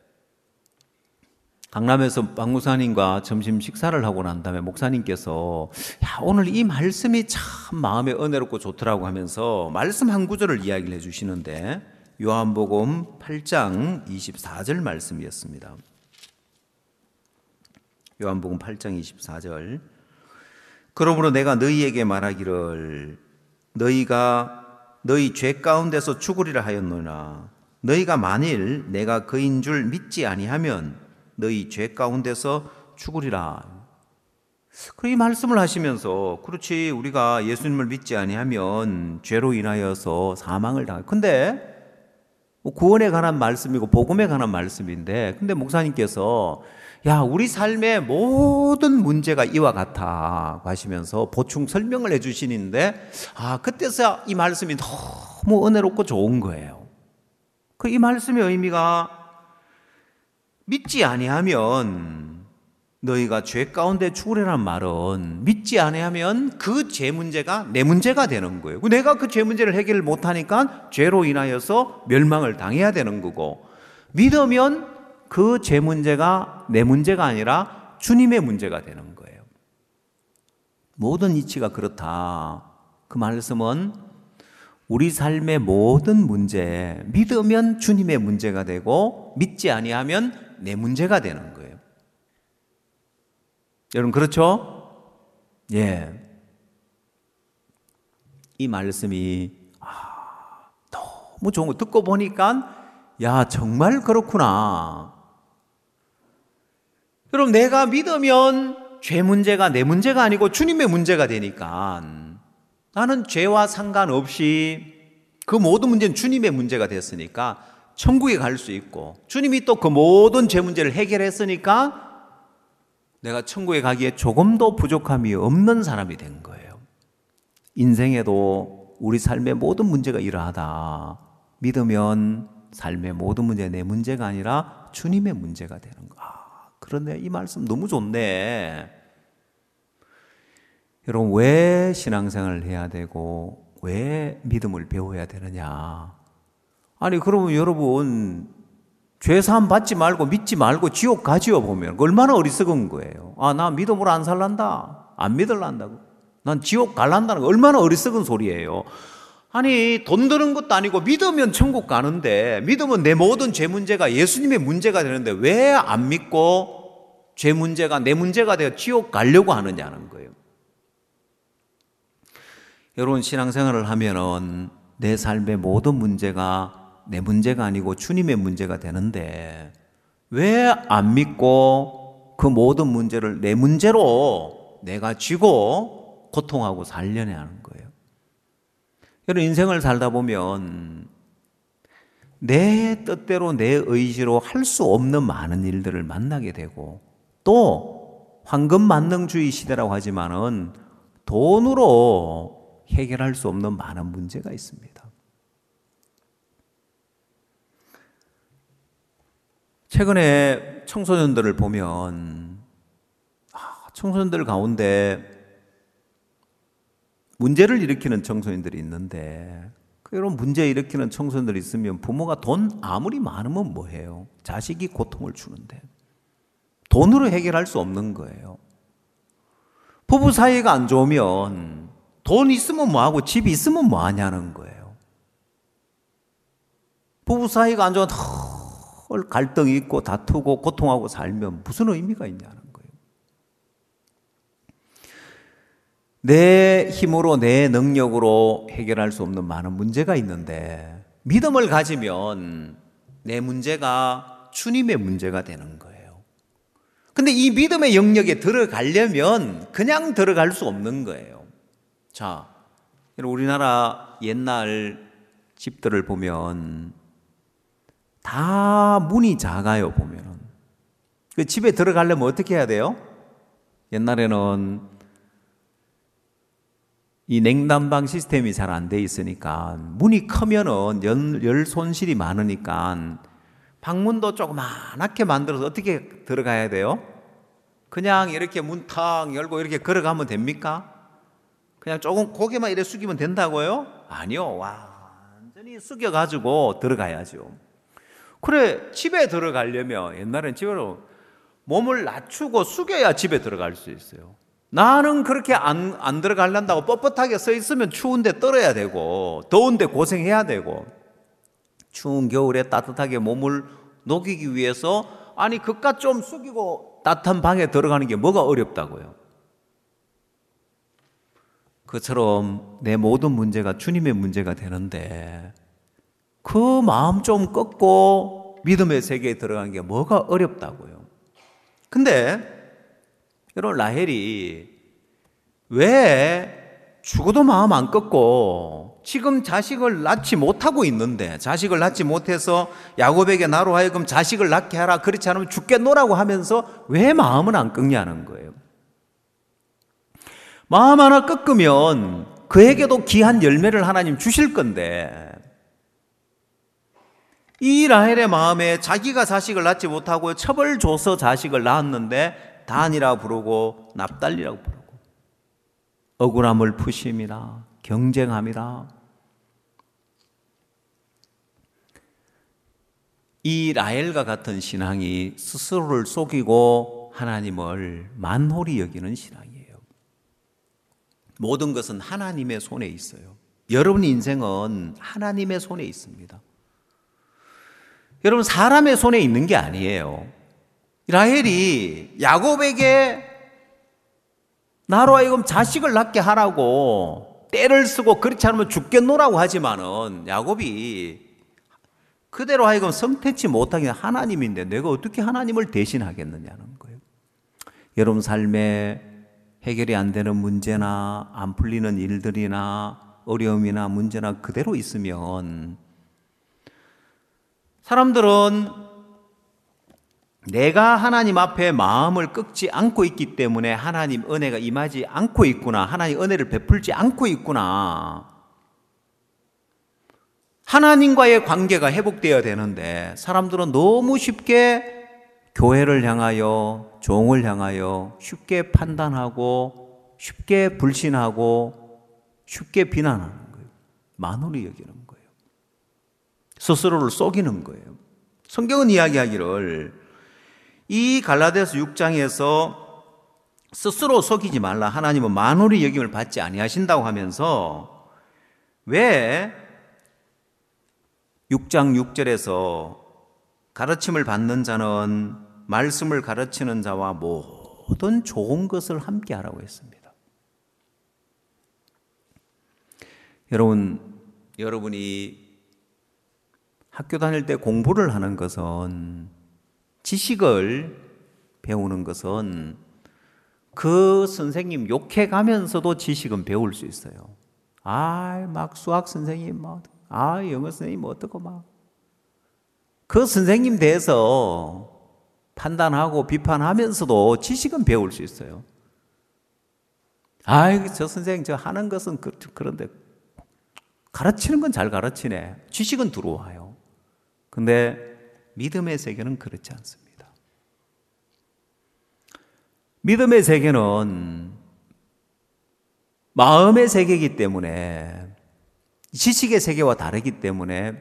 강남에서 박 목사님과 점심 식사를 하고 난 다음에 목사님께서 야, 오늘 이 말씀이 참 마음에 은혜롭고 좋더라고 하면서 말씀 한 구절을 이야기를 해주시는데 요한복음 팔 장 이십사 절 말씀이었습니다. 요한복음 팔 장 이십사 절. 그러므로 내가 너희에게 말하기를 너희가 너희 죄 가운데서 죽으리라 하였노나 너희가 만일 내가 그인 줄 믿지 아니하면 너희 죄 가운데서 죽으리라. 이 말씀을 하시면서 그렇지 우리가 예수님을 믿지 아니하면 죄로 인하여서 사망을 당할. 근데 구원에 관한 말씀이고 복음에 관한 말씀인데 근데 목사님께서 야 우리 삶의 모든 문제가 이와 같아 하시면서 보충 설명을 해 주시는데 아 그때서 이 말씀이 너무 은혜롭고 좋은 거예요. 그 이 말씀의 의미가 믿지 아니하면 너희가 죄 가운데 죽으리라는 말은 믿지 아니하면 그 죄 문제가 내 문제가 되는 거예요. 내가 그 죄 문제를 해결을 못하니까 죄로 인하여서 멸망을 당해야 되는 거고 믿으면 그 죄 문제가 내 문제가 아니라 주님의 문제가 되는 거예요. 모든 이치가 그렇다. 그 말씀은 우리 삶의 모든 문제, 믿으면 주님의 문제가 되고 믿지 아니하면 내 문제가 되는 거예요. 여러분 그렇죠? 예. 이 말씀이 아, 너무 좋은 거 듣고 보니까 야 정말 그렇구나. 여러분 내가 믿으면 죄 문제가 내 문제가 아니고 주님의 문제가 되니까 나는 죄와 상관없이 그 모든 문제는 주님의 문제가 됐으니까 천국에 갈 수 있고 주님이 또 그 모든 죄 문제를 해결했으니까 내가 천국에 가기에 조금도 부족함이 없는 사람이 된 거예요. 인생에도 우리 삶의 모든 문제가 이러하다. 믿으면 삶의 모든 문제 내 문제가 아니라 주님의 문제가 되는 거야. 아, 그런데 이 말씀 너무 좋네. 여러분 왜 신앙생활을 해야 되고 왜 믿음을 배워야 되느냐? 아니 그러면 여러분 죄사함 받지 말고 믿지 말고 지옥 가지요 보면 얼마나 어리석은 거예요. 아, 나 믿음으로 안 살란다. 안 믿을란다고. 난 지옥 갈란다는 거 얼마나 어리석은 소리예요. 아니 돈 드는 것도 아니고 믿으면 천국 가는데 믿으면 내 모든 죄 문제가 예수님의 문제가 되는데 왜 안 믿고 죄 문제가 내 문제가 되어 지옥 가려고 하느냐는 거예요. 여러분 신앙생활을 하면은 내 삶의 모든 문제가 내 문제가 아니고 주님의 문제가 되는데 왜 안 믿고 그 모든 문제를 내 문제로 내가 쥐고 고통하고 살려내는 거예요. 여러분 인생을 살다 보면 내 뜻대로 내 의지로 할 수 없는 많은 일들을 만나게 되고 또 황금만능주의 시대라고 하지만은 돈으로 해결할 수 없는 많은 문제가 있습니다. 최근에 청소년들을 보면 청소년들 가운데 문제를 일으키는 청소년들이 있는데 이런 문제 일으키는 청소년들 있으면 부모가 돈 아무리 많으면 뭐해요? 자식이 고통을 주는데 돈으로 해결할 수 없는 거예요. 부부 사이가 안 좋으면 돈 있으면 뭐하고 집 있으면 뭐하냐는 거예요. 부부 사이가 안 좋으면 헐 갈등이 있고 다투고 고통하고 살면 무슨 의미가 있냐는 거예요. 내 힘으로 내 능력으로 해결할 수 없는 많은 문제가 있는데 믿음을 가지면 내 문제가 주님의 문제가 되는 거예요. 근데 이 믿음의 영역에 들어가려면 그냥 들어갈 수 없는 거예요. 자, 우리나라 옛날 집들을 보면 다 문이 작아요, 보면은. 그 집에 들어가려면 어떻게 해야 돼요? 옛날에는 이 냉난방 시스템이 잘 안 돼 있으니까 문이 크면은 열, 열 손실이 많으니까 방문도 조그맣게 만들어서 어떻게 들어가야 돼요? 그냥 이렇게 문 탁 열고 이렇게 걸어가면 됩니까? 그냥 조금 고개만 이렇게 숙이면 된다고요? 아니요. 완전히 숙여가지고 들어가야죠. 그래, 집에 들어가려면 옛날엔 집으로 몸을 낮추고 숙여야 집에 들어갈 수 있어요. 나는 그렇게 안, 안 들어가려고 뻣뻣하게 서 있으면 추운데 떨어야 되고 더운데 고생해야 되고 추운 겨울에 따뜻하게 몸을 녹이기 위해서 아니 그깟 좀 숙이고 따뜻한 방에 들어가는 게 뭐가 어렵다고요. 그처럼 내 모든 문제가 주님의 문제가 되는데 그 마음 좀 꺾고 믿음의 세계에 들어가는 게 뭐가 어렵다고요. 근데 여러분 라헬이 왜 죽어도 마음 안 꺾고 지금 자식을 낳지 못하고 있는데 자식을 낳지 못해서 야곱에게 나로 하여금 자식을 낳게 하라 그렇지 않으면 죽겠노라고 하면서 왜 마음은 안 꺾냐는 거예요. 마음 하나 꺾으면 그에게도 귀한 열매를 하나님 주실 건데 이 라헬의 마음에 자기가 자식을 낳지 못하고 첩을 줘서 자식을 낳았는데 단이라 부르고 납달리라고 부르고 억울함을 푸심이라 경쟁함이라 이 라헬과 같은 신앙이 스스로를 속이고 하나님을 만홀히 여기는 신앙이에요. 모든 것은 하나님의 손에 있어요. 여러분 인생은 하나님의 손에 있습니다. 여러분 사람의 손에 있는 게 아니에요. 라헬이 야곱에게 나로 하여금 자식을 낳게 하라고 떼를 쓰고 그렇지 않으면 죽겠노라고 하지만은 야곱이 그대로 하여금 성택치 못하게 하나님인데 내가 어떻게 하나님을 대신하겠느냐는 거예요. 여러분 삶에 해결이 안 되는 문제나 안 풀리는 일들이나 어려움이나 문제나 그대로 있으면 사람들은 내가 하나님 앞에 마음을 꺾지 않고 있기 때문에 하나님 은혜가 임하지 않고 있구나. 하나님 은혜를 베풀지 않고 있구나. 하나님과의 관계가 회복되어야 되는데 사람들은 너무 쉽게 교회를 향하여 종을 향하여 쉽게 판단하고 쉽게 불신하고 쉽게 비난하는 거예요. 만홀히 여기는 거예요. 스스로를 속이는 거예요. 성경은 이야기하기를 이 갈라디아서 육 장에서 스스로 속이지 말라. 하나님은 만홀히 여김을 받지 아니하신다고 하면서 왜 육 장 육 절에서 가르침을 받는 자는 말씀을 가르치는 자와 모든 좋은 것을 함께 하라고 했습니다. 여러분, 여러분이 학교 다닐 때 공부를 하는 것은 지식을 배우는 것은 그 선생님 욕해 가면서도 지식은 배울 수 있어요. 아, 막 수학 선생님 뭐 아, 영어 선생님 뭐 어떡고 막 그 선생님 대해서 판단하고 비판하면서도 지식은 배울 수 있어요. 아이, 저 선생님 저 하는 것은 그, 그런데 가르치는 건 잘 가르치네. 지식은 들어와요. 근데 믿음의 세계는 그렇지 않습니다. 믿음의 세계는 마음의 세계이기 때문에 지식의 세계와 다르기 때문에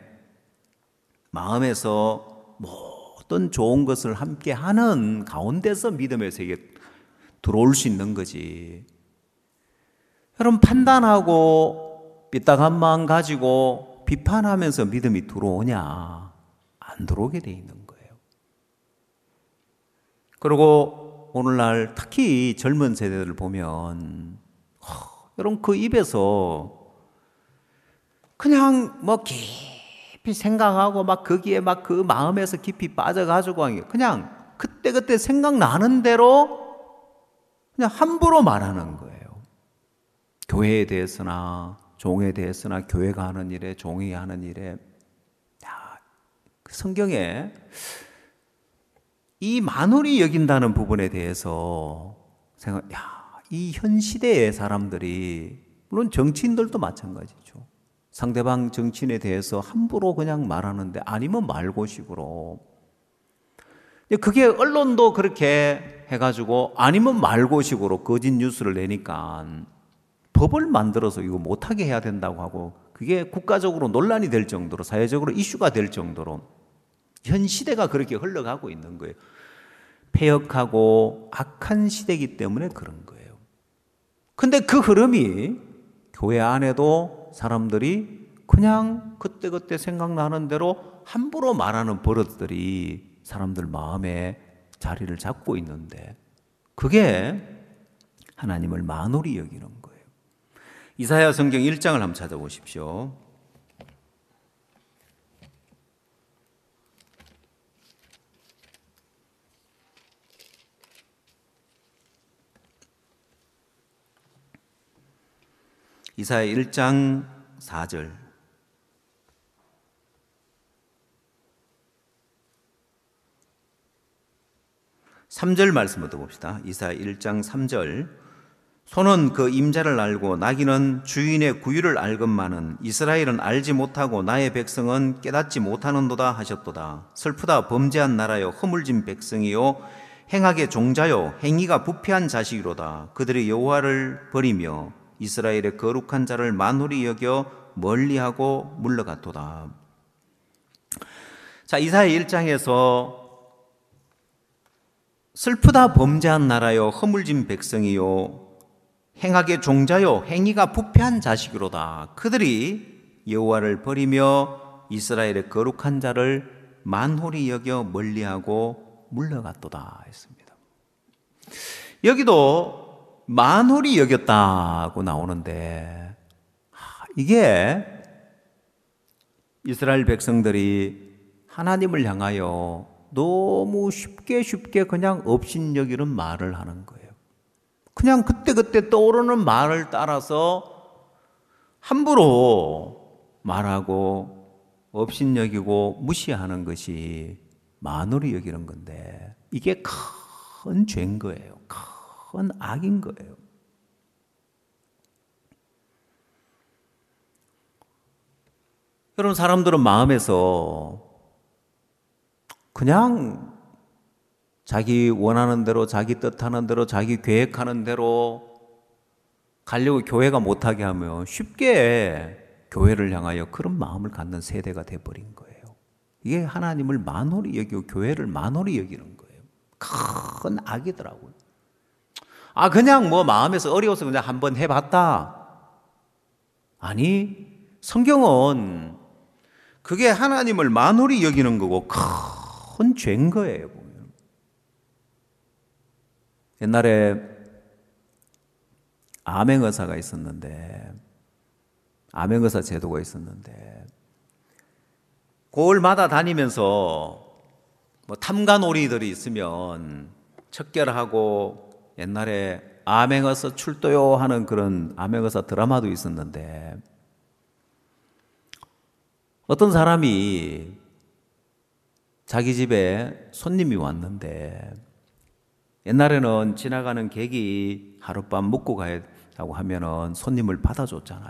마음에서 모든 좋은 것을 함께 하는 가운데서 믿음의 세계에 들어올 수 있는 거지. 여러분, 판단하고 삐딱한 마음 가지고 비판하면서 믿음이 들어오냐? 안 들어오게 돼 있는 거예요. 그리고 오늘날 특히 젊은 세대들을 보면 허, 여러분 그 입에서 그냥 뭐 깊이 생각하고 막 거기에 막 그 마음에서 깊이 빠져가지고 그냥 그때그때 생각나는 대로 그냥 함부로 말하는 거예요. 교회에 대해서나 종에 대해서나 교회가 하는 일에 종이 하는 일에. 야, 성경에 이 만홀히 여긴다는 부분에 대해서 생각, 야, 이 현 시대의 사람들이 물론 정치인들도 마찬가지죠. 상대방 정치인에 대해서 함부로 그냥 말하는데 아니면 말고식으로. 그게 언론도 그렇게 해가지고 아니면 말고식으로 거짓 뉴스를 내니까 법을 만들어서 이거 못하게 해야 된다고 하고 그게 국가적으로 논란이 될 정도로 사회적으로 이슈가 될 정도로 현 시대가 그렇게 흘러가고 있는 거예요. 폐역하고 악한 시대이기 때문에 그런 거예요. 근데 그 흐름이 교회 안에도 사람들이 그냥 그때그때 생각나는 대로 함부로 말하는 버릇들이 사람들 마음에 자리를 잡고 있는데 그게 하나님을 만홀히 여기는 거예요. 이사야 성경 일 장을 한번 찾아보십시오. 이사야 일 장 사 절. 삼 절 말씀부터 봅시다. 이사야 일 장 삼 절. 소는 그 임자를 알고 나귀는 주인의 구유를 알건만은 이스라엘은 알지 못하고 나의 백성은 깨닫지 못하는도다 하셨도다. 슬프다 범죄한 나라요 허물진 백성이요 행악의 종자요 행위가 부패한 자식이로다. 그들이 여호와를 버리며 이스라엘의 거룩한 자를 만홀히 여겨 멀리하고 물러갔도다. 자, 이사야 일 장에서 슬프다 범죄한 나라요 허물진 백성이요 행악의 종자요 행위가 부패한 자식으로다. 그들이 여호와를 버리며 이스라엘의 거룩한 자를 만홀히 여겨 멀리하고 물러갔도다 했습니다. 여기도 만홀히 여겼다고 나오는데 이게 이스라엘 백성들이 하나님을 향하여 너무 쉽게 쉽게 그냥 업신여기는 말을 하는 거예요. 그냥 그때그때 떠오르는 말을 따라서 함부로 말하고 업신여기고 무시하는 것이 만홀히 여기는 건데 이게 큰 죄인 거예요. 큰 악인 거예요. 여러분, 사람들은 마음에서 그냥 자기 원하는 대로, 자기 뜻하는 대로, 자기 계획하는 대로 가려고 교회가 못하게 하면 쉽게 교회를 향하여 그런 마음을 갖는 세대가 돼버린 거예요. 이게 하나님을 만홀히 여기고 교회를 만홀히 여기는 거예요. 큰 악이더라고요. 아, 그냥 뭐 마음에서 어려워서 그냥 한번 해봤다. 아니, 성경은 그게 하나님을 만홀히 여기는 거고 큰 죄인 거예요. 보면. 옛날에 암행의사가 있었는데, 암행의사 제도가 있었는데, 고을마다 다니면서 뭐 탐관오리들이 있으면 척결하고 옛날에 암행의사 출도요 하는 그런 암행의사 드라마도 있었는데 어떤 사람이 자기 집에 손님이 왔는데 옛날에는 지나가는 객이 하룻밤 묵고 가야라고 하면은 손님을 받아줬잖아요.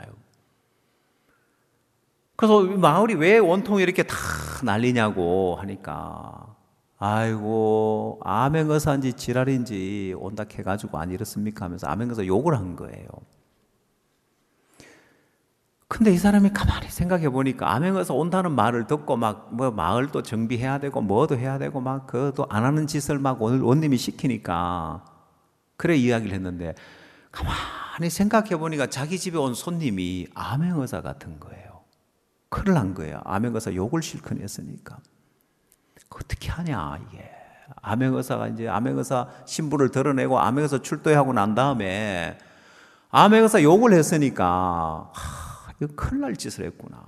그래서 마을이 왜 원통이 이렇게 다 난리냐고 하니까 아이고 암행의사인지 지랄인지 온다 해가지고 안 이렇습니까 하면서 암행의사 욕을 한 거예요. 근데 이 사람이 가만히 생각해 보니까 암행어사 온다는 말을 듣고 막 뭐 마을도 정비해야 되고 뭐도 해야 되고 막 그것도 안 하는 짓을 막 오늘 원님이 시키니까 그래 이야기를 했는데 가만히 생각해 보니까 자기 집에 온 손님이 암행어사 같은 거예요. 큰일 난 거예요. 암행어사 욕을 실컷 했으니까. 어떻게 하냐 이게. 암행어사가 이제 암행어사 신부를 드러내고 암행어사 출도하고 난 다음에 암행어사 욕을 했으니까 하, 이거 큰일 날 짓을 했구나.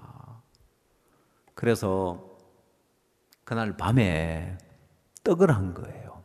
그래서 그날 밤에 떡을 한 거예요.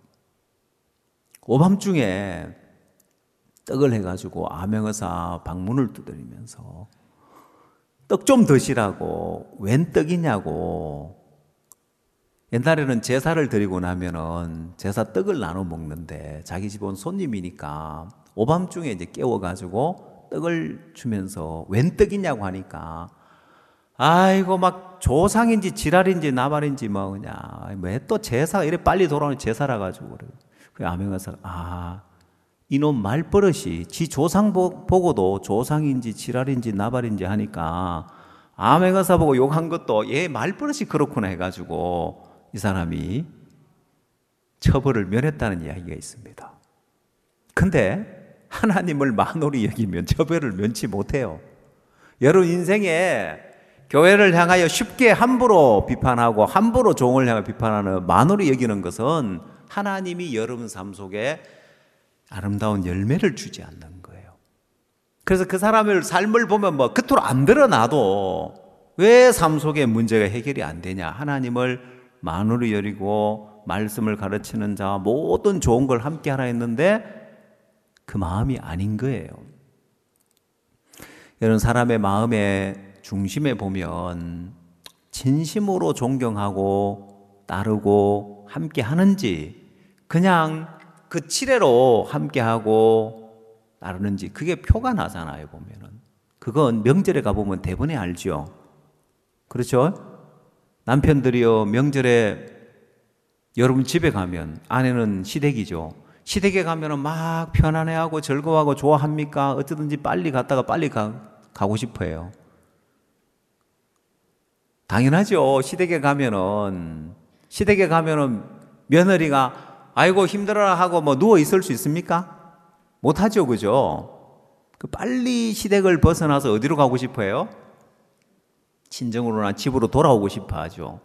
오밤중에 떡을 해가지고 암행어사 방문을 두드리면서 떡 좀 드시라고. 웬 떡이냐고. 옛날에는 제사를 드리고 나면은 제사 떡을 나눠 먹는데 자기 집 온 손님이니까 오밤중에 이제 깨워가지고 떡을 주면서 웬 떡이냐고 하니까 아이고 막 조상인지 지랄인지 나발인지 뭐 그냥 왜 또 제사가 이래 빨리 돌아오는 제사라 가지고 그래. 그 암행어사 아 이놈 말버릇이 지 조상 보고도 조상인지 지랄인지 나발인지 하니까 암행어사 보고 욕한 것도 얘 말버릇이 그렇구나 해가지고 이 사람이 처벌을 면했다는 이야기가 있습니다. 근데 하나님을 만홀히 여기면 처벌을 면치 못해요. 여러분 인생에 교회를 향하여 쉽게 함부로 비판하고 함부로 종을 향해 비판하는 만홀히 여기는 것은 하나님이 여러분 삶 속에 아름다운 열매를 주지 않는 거예요. 그래서 그 사람의 삶을 보면 뭐 그토록 안 드러나도 왜 삶 속에 문제가 해결이 안 되냐. 하나님을 만홀히 여리고 말씀을 가르치는 자와 모든 좋은 걸 함께 하라 했는데 그 마음이 아닌 거예요. 여러분 사람의 마음의 중심에 보면 진심으로 존경하고 따르고 함께 하는지 그냥 그 칠해로 함께하고 따르는지 그게 표가 나잖아요. 보면은 그건 명절에 가보면 대번에 알죠. 그렇죠? 남편들이요 명절에 여러분 집에 가면 아내는 시댁이죠. 시댁에 가면은 막 편안해하고 즐거워하고 좋아합니까? 어쩌든지 빨리 갔다가 빨리 가, 가고 싶어요. 당연하죠. 시댁에 가면은 시댁에 가면은 며느리가 아이고 힘들어라 하고 뭐 누워 있을 수 있습니까? 못하죠, 그죠? 빨리 시댁을 벗어나서 어디로 가고 싶어요? 친정으로나 집으로 돌아오고 싶어 하죠.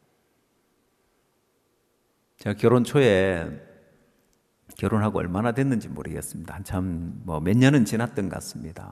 제가 결혼 초에 결혼하고 얼마나 됐는지 모르겠습니다. 한참 뭐 몇 년은 지났던 것 같습니다.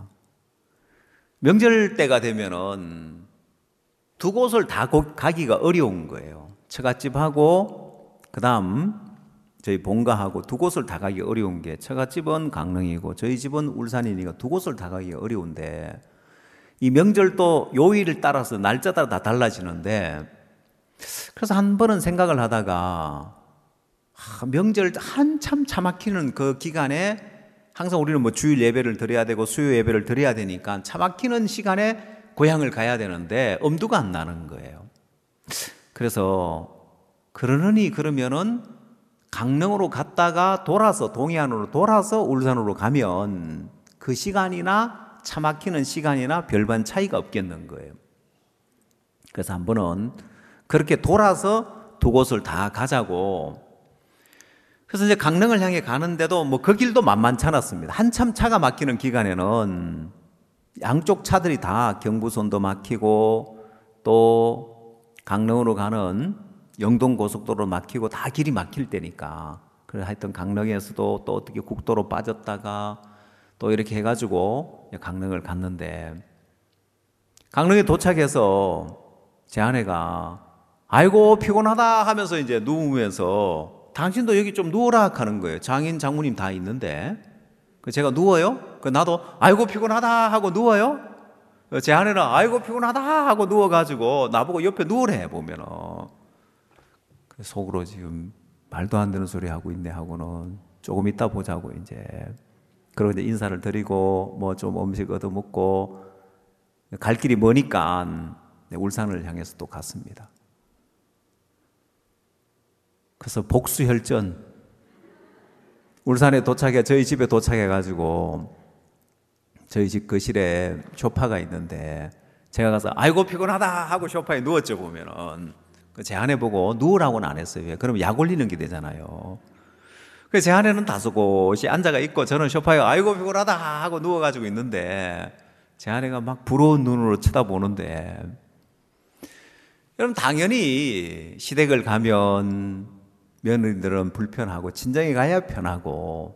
명절 때가 되면은 두 곳을 다 가기가 어려운 거예요. 처갓집하고 그 다음 저희 본가하고 두 곳을 다 가기 어려운 게 처갓집은 강릉이고 저희 집은 울산이니까 두 곳을 다 가기 어려운데 이 명절도 요일을 따라서 날짜 따라 다 달라지는데 그래서 한 번은 생각을 하다가 아, 명절 한참 차 막히는 그 기간에 항상 우리는 뭐 주일 예배를 드려야 되고 수요 예배를 드려야 되니까 차 막히는 시간에 고향을 가야 되는데 엄두가 안 나는 거예요. 그래서 그러느니 그러면은 강릉으로 갔다가 돌아서 동해안으로 돌아서 울산으로 가면 그 시간이나 차 막히는 시간이나 별반 차이가 없겠는 거예요. 그래서 한 번은 그렇게 돌아서 두 곳을 다 가자고. 그래서 이제 강릉을 향해 가는데도 뭐 그 길도 만만치 않았습니다. 한참 차가 막히는 기간에는 양쪽 차들이 다 경부선도 막히고 또 강릉으로 가는 영동고속도로 막히고 다 길이 막힐 때니까 그래서 하여튼 강릉에서도 또 어떻게 국도로 빠졌다가 또 이렇게 해가지고 강릉을 갔는데 강릉에 도착해서 제 아내가 아이고 피곤하다 하면서 이제 누우면서 당신도 여기 좀 누워라 하는 거예요. 장인 장모님 다 있는데 제가 누워요? 나도 아이고 피곤하다 하고 누워요? 제 아내는 아이고 피곤하다 하고 누워가지고 나보고 옆에 누우래 보면은 속으로 지금 말도 안 되는 소리 하고 있네 하고는 조금 이따 보자고 이제 그러고 이제 인사를 드리고 뭐 좀 음식 얻어 먹고 갈 길이 머니까 울산을 향해서 또 갔습니다. 그래서 복수혈전 울산에 도착해 저희 집에 도착해 가지고 저희 집 거실에 소파가 있는데 제가 가서 아이고 피곤하다 하고 소파에 누웠죠. 보면은 제 아내 보고 누우라고는 안 했어요. 그러면 약 올리는 게 되잖아요. 그래서 제 아내는 다소곳이 앉아가 있고 저는 소파에 아이고 피곤하다 하고 누워가지고 있는데 제 아내가 막 부러운 눈으로 쳐다보는데, 여러분 당연히 시댁을 가면 며느리들은 불편하고 친정에 가야 편하고,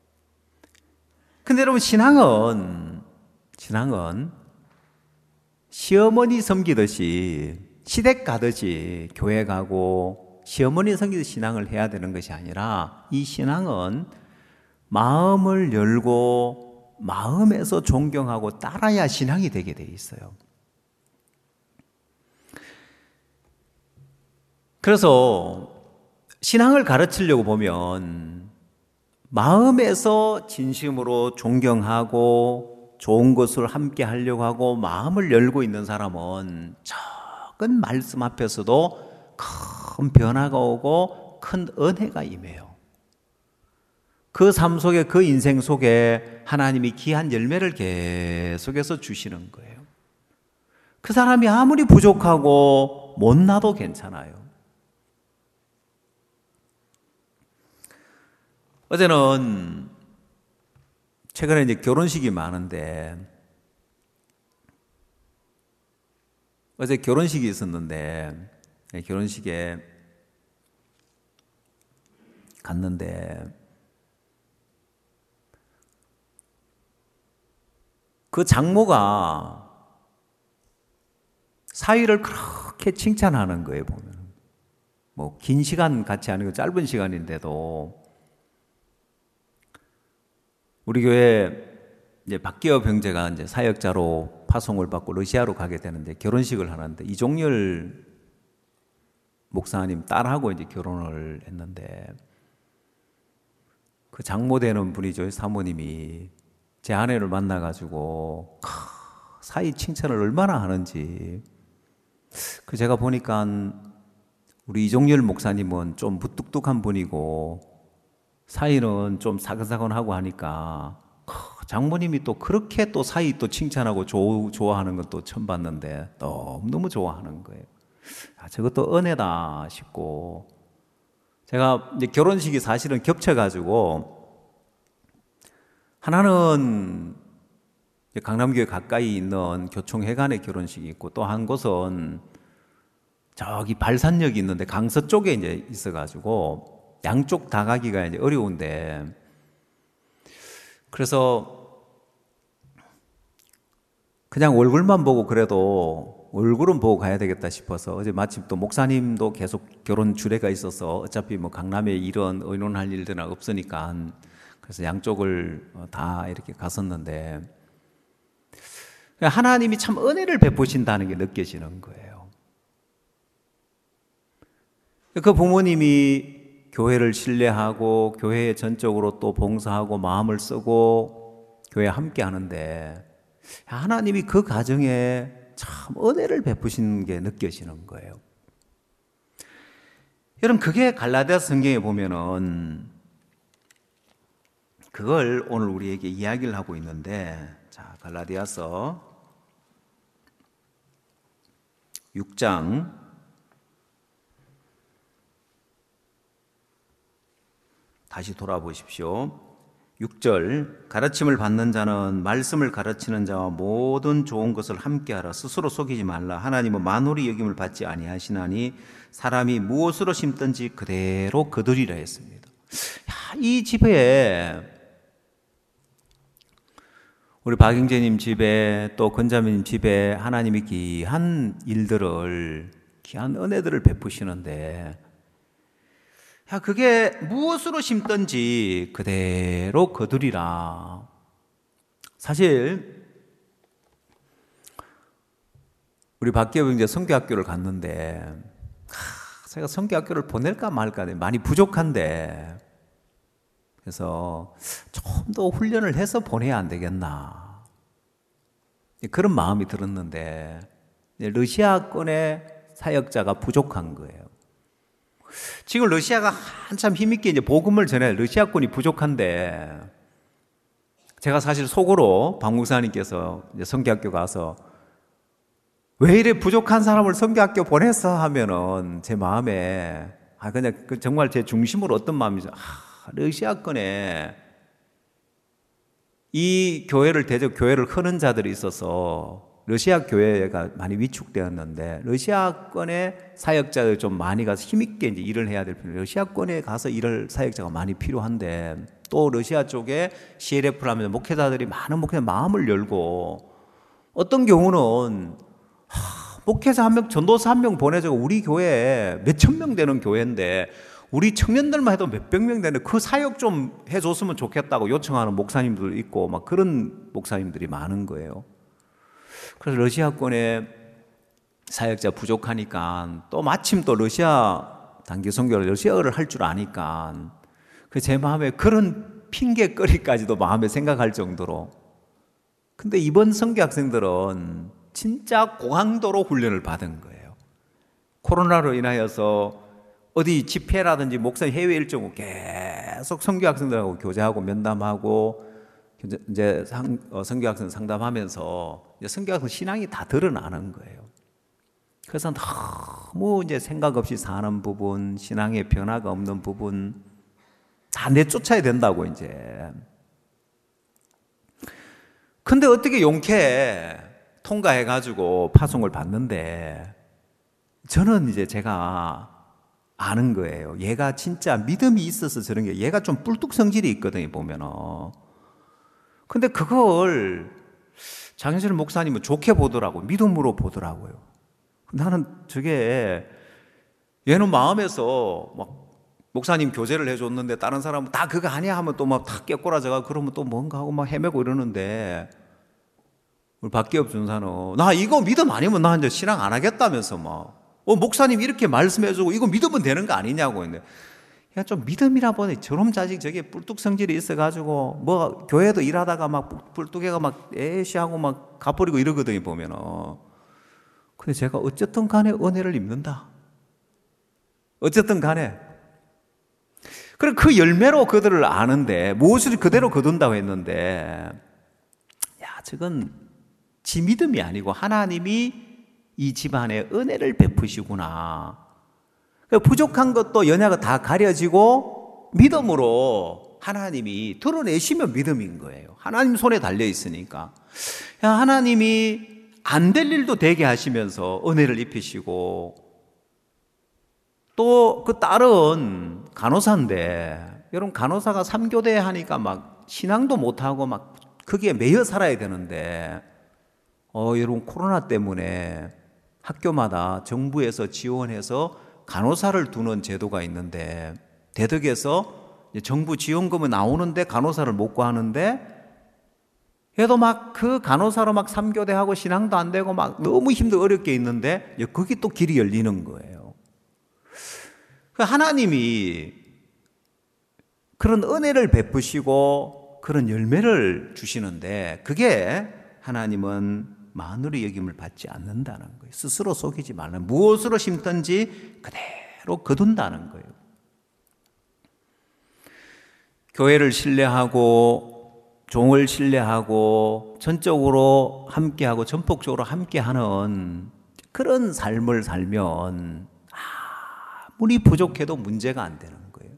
근데 여러분 신앙은 신앙은 시어머니 섬기듯이 시댁 가듯이 교회 가고 시어머니 섬기듯이 신앙을 해야 되는 것이 아니라, 이 신앙은 마음을 열고 마음에서 존경하고 따라야 신앙이 되게 돼 있어요. 그래서 신앙을 가르치려고 보면 마음에서 진심으로 존경하고 좋은 것을 함께 하려고 하고 마음을 열고 있는 사람은 작은 말씀 앞에서도 큰 변화가 오고 큰 은혜가 임해요. 그 삶 속에, 그 인생 속에 하나님이 귀한 열매를 계속해서 주시는 거예요. 그 사람이 아무리 부족하고 못나도 괜찮아요. 어제는 최근에 이제 결혼식이 많은데, 어제 결혼식이 있었는데 결혼식에 갔는데 그 장모가 사위를 그렇게 칭찬하는 거예요. 보면 뭐 긴 시간 같이 하는 거 짧은 시간인데도, 우리 교회 이제 박기업 형제가 이제 사역자로 파송을 받고 러시아로 가게 되는데 결혼식을 하는데 이종열 목사님 딸하고 이제 결혼을 했는데, 그 장모 되는 분이죠. 사모님이 제 아내를 만나가지고 사위 칭찬을 얼마나 하는지. 그 제가 보니까 우리 이종열 목사님은 좀 무뚝뚝한 분이고 사위는 좀 사근사근하고 하니까 장모님이 또 그렇게 또 사위 또 칭찬하고 조, 좋아하는 건 또 처음 봤는데 너무너무 좋아하는 거예요. 아, 저것도 은혜다 싶고, 제가 이제 결혼식이 사실은 겹쳐가지고 하나는 강남교회 가까이 있는 교총회관의 결혼식이 있고, 또 한 곳은 저기 발산역이 있는데 강서 쪽에 이제 있어가지고 양쪽 다 가기가 이제 어려운데, 그래서 그냥 얼굴만 보고 그래도 얼굴은 보고 가야 되겠다 싶어서 어제 마침 또 목사님도 계속 결혼 주례가 있어서 어차피 뭐 강남에 이런 의논할 일들은 없으니까 그래서 양쪽을 다 이렇게 갔었는데, 하나님이 참 은혜를 베푸신다는 게 느껴지는 거예요. 그 부모님이 교회를 신뢰하고 교회에 전적으로 또 봉사하고 마음을 쓰고 교회에 함께 하는데, 하나님이 그 가정에 참 은혜를 베푸신 게 느껴지는 거예요. 여러분, 그게 갈라디아서 성경에 보면은 그걸 오늘 우리에게 이야기를 하고 있는데, 자, 갈라디아서 육 장 다시 돌아보십시오. 육 절, 가르침을 받는 자는 말씀을 가르치는 자와 모든 좋은 것을 함께하라. 스스로 속이지 말라. 하나님은 만홀히 여김을 받지 아니하시나니 사람이 무엇으로 심든지 그대로 거두리라 했습니다. 야, 이 집에, 우리 박영재님 집에 또 건자매님 집에 하나님이 귀한 일들을, 귀한 은혜들을 베푸시는데, 야, 그게 무엇으로 심든지 그대로 거두리라. 사실 우리 박기업 형제 성교학교를 갔는데, 하, 제가 성교학교를 보낼까 말까 많이 부족한데, 그래서 좀 더 훈련을 해서 보내야 안 되겠나, 그런 마음이 들었는데 러시아권의 사역자가 부족한 거예요. 지금 러시아가 한참 힘있게 이제 복음을 전해, 러시아권이 부족한데 제가 사실 속으로 박 목사님께서 이제 성교학교 가서 왜 이래 부족한 사람을 성교학교 보냈어 하면은 제 마음에 아 그냥 정말 제 중심으로 어떤 마음이죠. 아, 러시아권에 이 교회를 대적 교회를 흐는 자들이 있어서 러시아 교회가 많이 위축되었는데 러시아권의 사역자들 좀 많이 가서 힘있게 이제 일을 해야 될 필요. 러시아권에 가서 일할 사역자가 많이 필요한데 또 러시아 쪽에 씨엘에프를 하면서 목회자들이 많은 목회자 마음을 열고 어떤 경우는 하, 목회자 한 명, 전도사 한 명 보내자고 우리 교회에 몇천 명 되는 교회인데 우리 청년들만 해도 몇백 명 되는데 그 사역 좀 해줬으면 좋겠다고 요청하는 목사님들 있고 막 그런 목사님들이 많은 거예요. 그래서 러시아권에 사역자 부족하니까 또 마침 또 러시아 단기 선교를 러시아어를 할 줄 아니까 그 제 마음에 그런 핑계거리까지도 마음에 생각할 정도로. 근데 이번 선교 학생들은 진짜 고강도로 훈련을 받은 거예요. 코로나로 인하여서 어디 집회라든지 목사님 해외 일정을 계속 선교 학생들하고 교제하고 면담하고 이제 선교 학생 상담하면서 이제 선교 학생 신앙이 다 드러나는 거예요. 그래서 너무 이제 생각 없이 사는 부분, 신앙의 변화가 없는 부분 다 내쫓아야 된다고 이제. 근데 어떻게 용케 통과해가지고 파송을 받는데 저는 이제 제가 아는 거예요. 얘가 진짜 믿음이 있어서 저런 게 얘가 좀 뿔뚝 성질이 있거든요, 보면은. 근데 그걸 장현실 목사님은 좋게 보더라고. 믿음으로 보더라고요. 나는 저게 얘는 마음에서 막 목사님 교제를 해줬는데 다른 사람은 다 그거 아니야 하면 또 막 다 깨꼬라져가 그러면 또 뭔가 하고 막 헤매고 이러는데 우리 박기업 준사는 나 이거 믿음 아니면 나 이제 신앙 안 하겠다면서 막 어, 목사님 이렇게 말씀해주고 이거 믿으면 되는 거 아니냐고 했는데 야, 좀 믿음이라 보니 저놈 자식 저게 뿔뚝 성질이 있어가지고 뭐 교회도 일하다가 막 뿔뚝애가 막 애시하고 막 가버리고 이러거든요 보면은. 근데 제가 어쨌든 간에 은혜를 입는다. 어쨌든 간에. 그래 그 열매로 그들을 아는데 무엇을 그대로 거둔다고 했는데 야 저건 지 믿음이 아니고 하나님이 이 집안에 은혜를 베푸시구나. 부족한 것도 연약가 다 가려지고 믿음으로 하나님이 드러내시면 믿음인 거예요. 하나님 손에 달려 있으니까. 야, 하나님이 안 될 일도 되게 하시면서 은혜를 입히시고 또 그 딸은 간호사인데 여러분 간호사가 삼교대 하니까 막 신앙도 못하고 막 거기에 매여 살아야 되는데 어, 여러분 코로나 때문에 학교마다 정부에서 지원해서 간호사를 두는 제도가 있는데 대덕에서 정부 지원금이 나오는데 간호사를 못 구하는데 얘도 막 그 간호사로 막 삼교대하고 신앙도 안 되고 막 너무 힘들고 어렵게 있는데 거기 또 길이 열리는 거예요. 하나님이 그런 은혜를 베푸시고 그런 열매를 주시는데 그게 하나님은 만으로 여김을 받지 않는다는 거예요. 스스로 속이지 말라. 무엇으로 심든지 그대로 거둔다는 거예요. 교회를 신뢰하고 종을 신뢰하고 전적으로 함께하고 전폭적으로 함께하는 그런 삶을 살면 아무리 부족해도 문제가 안 되는 거예요.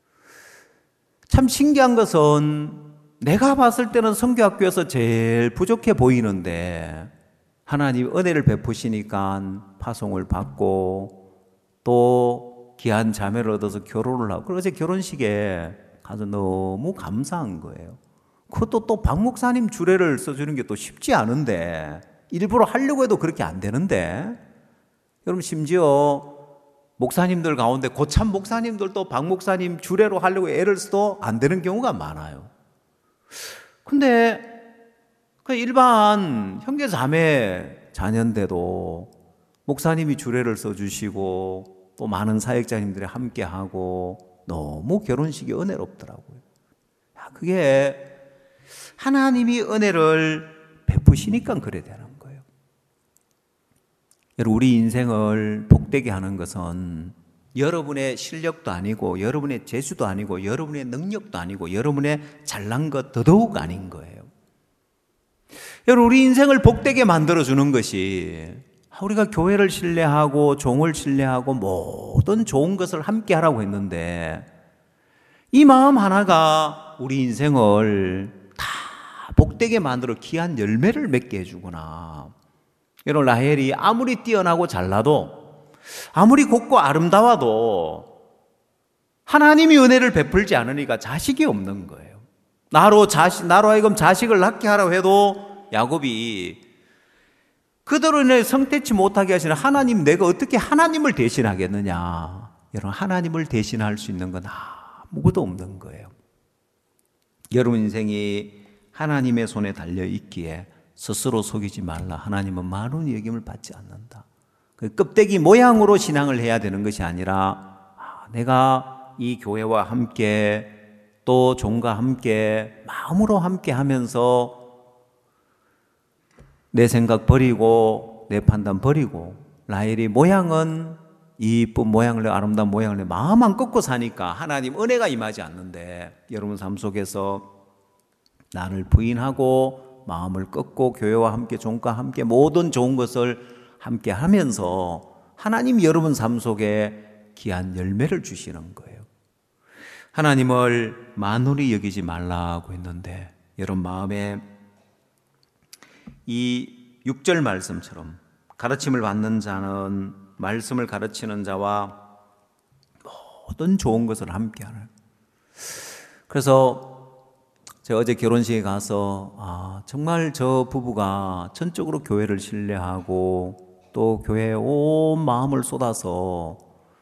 참 신기한 것은 내가 봤을 때는 선교학교에서 제일 부족해 보이는데 하나님 은혜를 베푸시니까 파송을 받고 또 귀한 자매를 얻어서 결혼을 하고 어제 결혼식에 가서 너무 감사한 거예요. 그것도 또 박 목사님 주례를 써주는 게 또 쉽지 않은데 일부러 하려고 해도 그렇게 안 되는데 여러분 심지어 목사님들 가운데 고참 목사님들도 박 목사님 주례로 하려고 애를 써도 안 되는 경우가 많아요. 근데 그 일반 형제 자매 자녀인데도 목사님이 주례를 써주시고 또 많은 사역자님들이 함께하고 너무 결혼식이 은혜롭더라고요. 그게 하나님이 은혜를 베푸시니까 그래 되는 거예요. 여러분 우리 인생을 복되게 하는 것은 여러분의 실력도 아니고 여러분의 재주도 아니고 여러분의 능력도 아니고 여러분의 잘난 것 더더욱 아닌 거예요. 여러분, 우리 인생을 복되게 만들어주는 것이 우리가 교회를 신뢰하고 종을 신뢰하고 모든 좋은 것을 함께 하라고 했는데 이 마음 하나가 우리 인생을 다 복되게 만들어 귀한 열매를 맺게 해주구나. 여러분, 라헬이 아무리 뛰어나고 잘나도 아무리 곱고 아름다워도 하나님이 은혜를 베풀지 않으니까 자식이 없는 거예요. 나로 자식, 나로 하여금 자식을 낳게 하라고 해도 야곱이 그대로 인해 성태치 못하게 하시는 하나님, 내가 어떻게 하나님을 대신하겠느냐. 여러분, 하나님을 대신할 수 있는 건 아무것도 없는 거예요. 여러분 인생이 하나님의 손에 달려 있기에 스스로 속이지 말라. 하나님은 많은 여김을 받지 않는다. 그 껍데기 모양으로 신앙을 해야 되는 것이 아니라 내가 이 교회와 함께 또 종과 함께 마음으로 함께 하면서 내 생각 버리고 내 판단 버리고 라헬이 모양은 이쁜 모양을 내 아름다운 모양을 내 마음만 꺾고 사니까 하나님 은혜가 임하지 않는데 여러분 삶 속에서 나를 부인하고 마음을 꺾고 교회와 함께 종과 함께 모든 좋은 것을 함께 하면서 하나님 여러분 삶 속에 귀한 열매를 주시는 거예요. 하나님을 만홀히 여기지 말라고 했는데 여러분 마음에 이 육 절 말씀처럼 가르침을 받는 자는 말씀을 가르치는 자와 모든 좋은 것을 함께하는. 그래서 제가 어제 결혼식에 가서 아, 정말 저 부부가 전적으로 교회를 신뢰하고 또 교회에 온 마음을 쏟아서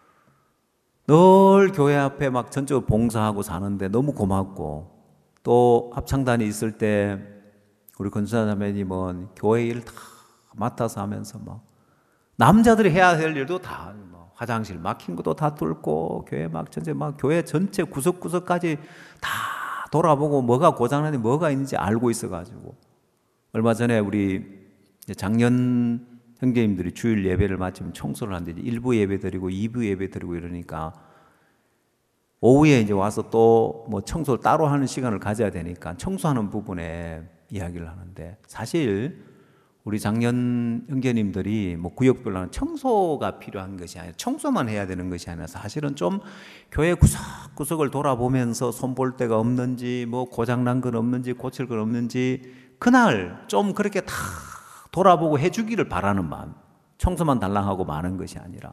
늘 교회 앞에 막 전적으로 봉사하고 사는데 너무 고맙고 또 합창단이 있을 때 우리 권수사 자매님은 교회 일 다 맡아서 하면서 막 남자들이 해야 될 일도 다 뭐 화장실 막힌 것도 다 뚫고 교회 막 전체 막 교회 전체 구석구석까지 다 돌아보고 뭐가 고장나는지 뭐가 있는지 알고 있어가지고 얼마 전에 우리 작년 형제님들이 주일 예배를 마치면 청소를 하는데 일 부 예배 드리고 이 부 예배 드리고 이러니까 오후에 이제 와서 또 뭐 청소를 따로 하는 시간을 가져야 되니까 청소하는 부분에 이야기를 하는데 사실 우리 작년 형제님들이 뭐 구역별로 청소가 필요한 것이 아니라 청소만 해야 되는 것이 아니라 사실은 좀 교회 구석구석을 돌아보면서 손볼 데가 없는지 뭐 고장난 건 없는지 고칠 건 없는지 그날 좀 그렇게 다 돌아보고 해주기를 바라는 마음, 청소만 달랑하고 마는 것이 아니라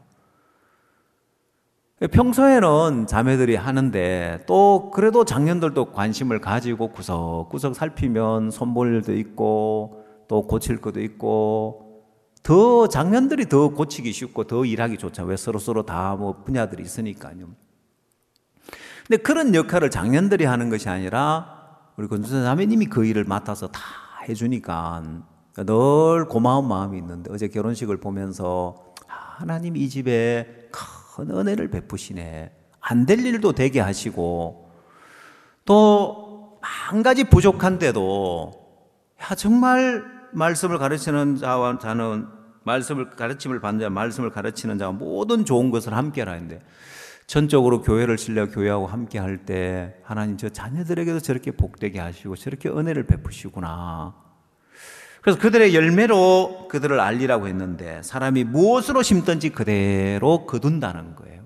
평소에는 자매들이 하는데 또 그래도 장년들도 관심을 가지고 구석구석 살피면 손볼 일도 있고 또 고칠 것도 있고 더 장년들이 더 고치기 쉽고 더 일하기 좋잖아요. 왜 서로서로 다 뭐 분야들이 있으니까요. 근데 그런 역할을 장년들이 하는 것이 아니라 우리 권수사 자매님이 그 일을 맡아서 다 해주니까 늘 고마운 마음이 있는데 어제 결혼식을 보면서 하나님 이 집에 큰 은혜를 베푸시네. 안 될 일도 되게 하시고 또 한 가지 부족한데도 야 정말 말씀을 가르치는 자와 자는 말씀을 가르침을 받는 자 말씀을 가르치는 자와 모든 좋은 것을 함께 하라는데 전적으로 교회를 신뢰하고 교회하고 함께 할 때 하나님 저 자녀들에게도 저렇게 복되게 하시고 저렇게 은혜를 베푸시구나. 그래서 그들의 열매로 그들을 알리라고 했는데 사람이 무엇으로 심든지 그대로 거둔다는 거예요.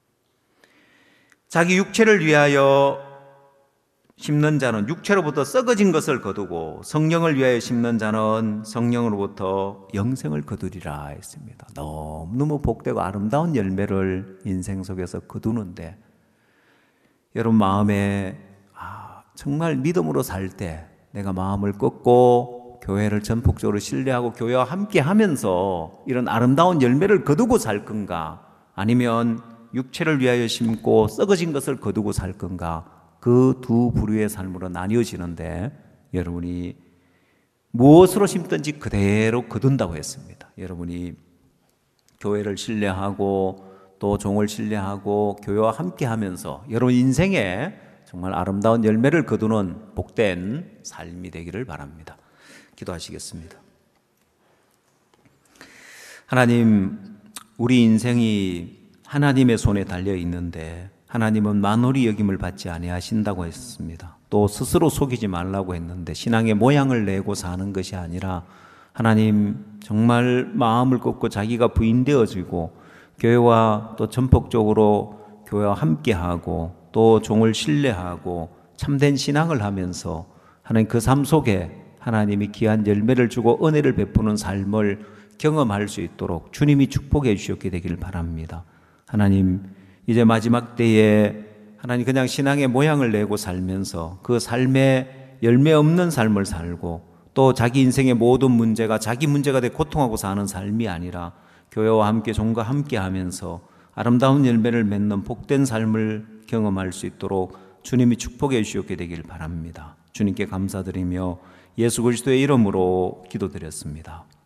자기 육체를 위하여 심는 자는 육체로부터 썩어진 것을 거두고 성령을 위하여 심는 자는 성령으로부터 영생을 거두리라 했습니다. 너무너무 복되고 아름다운 열매를 인생 속에서 거두는데 여러분 마음에 아, 정말 믿음으로 살 때 내가 마음을 꺾고 교회를 전폭적으로 신뢰하고 교회와 함께 하면서 이런 아름다운 열매를 거두고 살 건가 아니면 육체를 위하여 심고 썩어진 것을 거두고 살 건가 그 두 부류의 삶으로 나뉘어지는데 여러분이 무엇으로 심든지 그대로 거둔다고 했습니다. 여러분이 교회를 신뢰하고 또 종을 신뢰하고 교회와 함께 하면서 여러분 인생에 정말 아름다운 열매를 거두는 복된 삶이 되기를 바랍니다. 기도하시겠습니다. 하나님, 우리 인생이 하나님의 손에 달려 있는데 하나님은 만홀히 여김을 받지 아니하신다고 했습니다. 또 스스로 속이지 말라고 했는데 신앙의 모양을 내고 사는 것이 아니라 하나님 정말 마음을 꺾고 자기가 부인되어지고 교회와 또 전폭적으로 교회와 함께하고 또 종을 신뢰하고 참된 신앙을 하면서 하나님 그 삶 속에 하나님이 귀한 열매를 주고 은혜를 베푸는 삶을 경험할 수 있도록 주님이 축복해 주셨게 되길 바랍니다. 하나님, 이제 마지막 때에 하나님 그냥 신앙의 모양을 내고 살면서 그 삶에 열매 없는 삶을 살고 또 자기 인생의 모든 문제가 자기 문제가 돼 고통하고 사는 삶이 아니라 교회와 함께 종과 함께 하면서 아름다운 열매를 맺는 복된 삶을 경험할 수 있도록 주님이 축복해 주셨게 되길 바랍니다. 주님께 감사드리며 예수 그리스도의 이름으로 기도드렸습니다.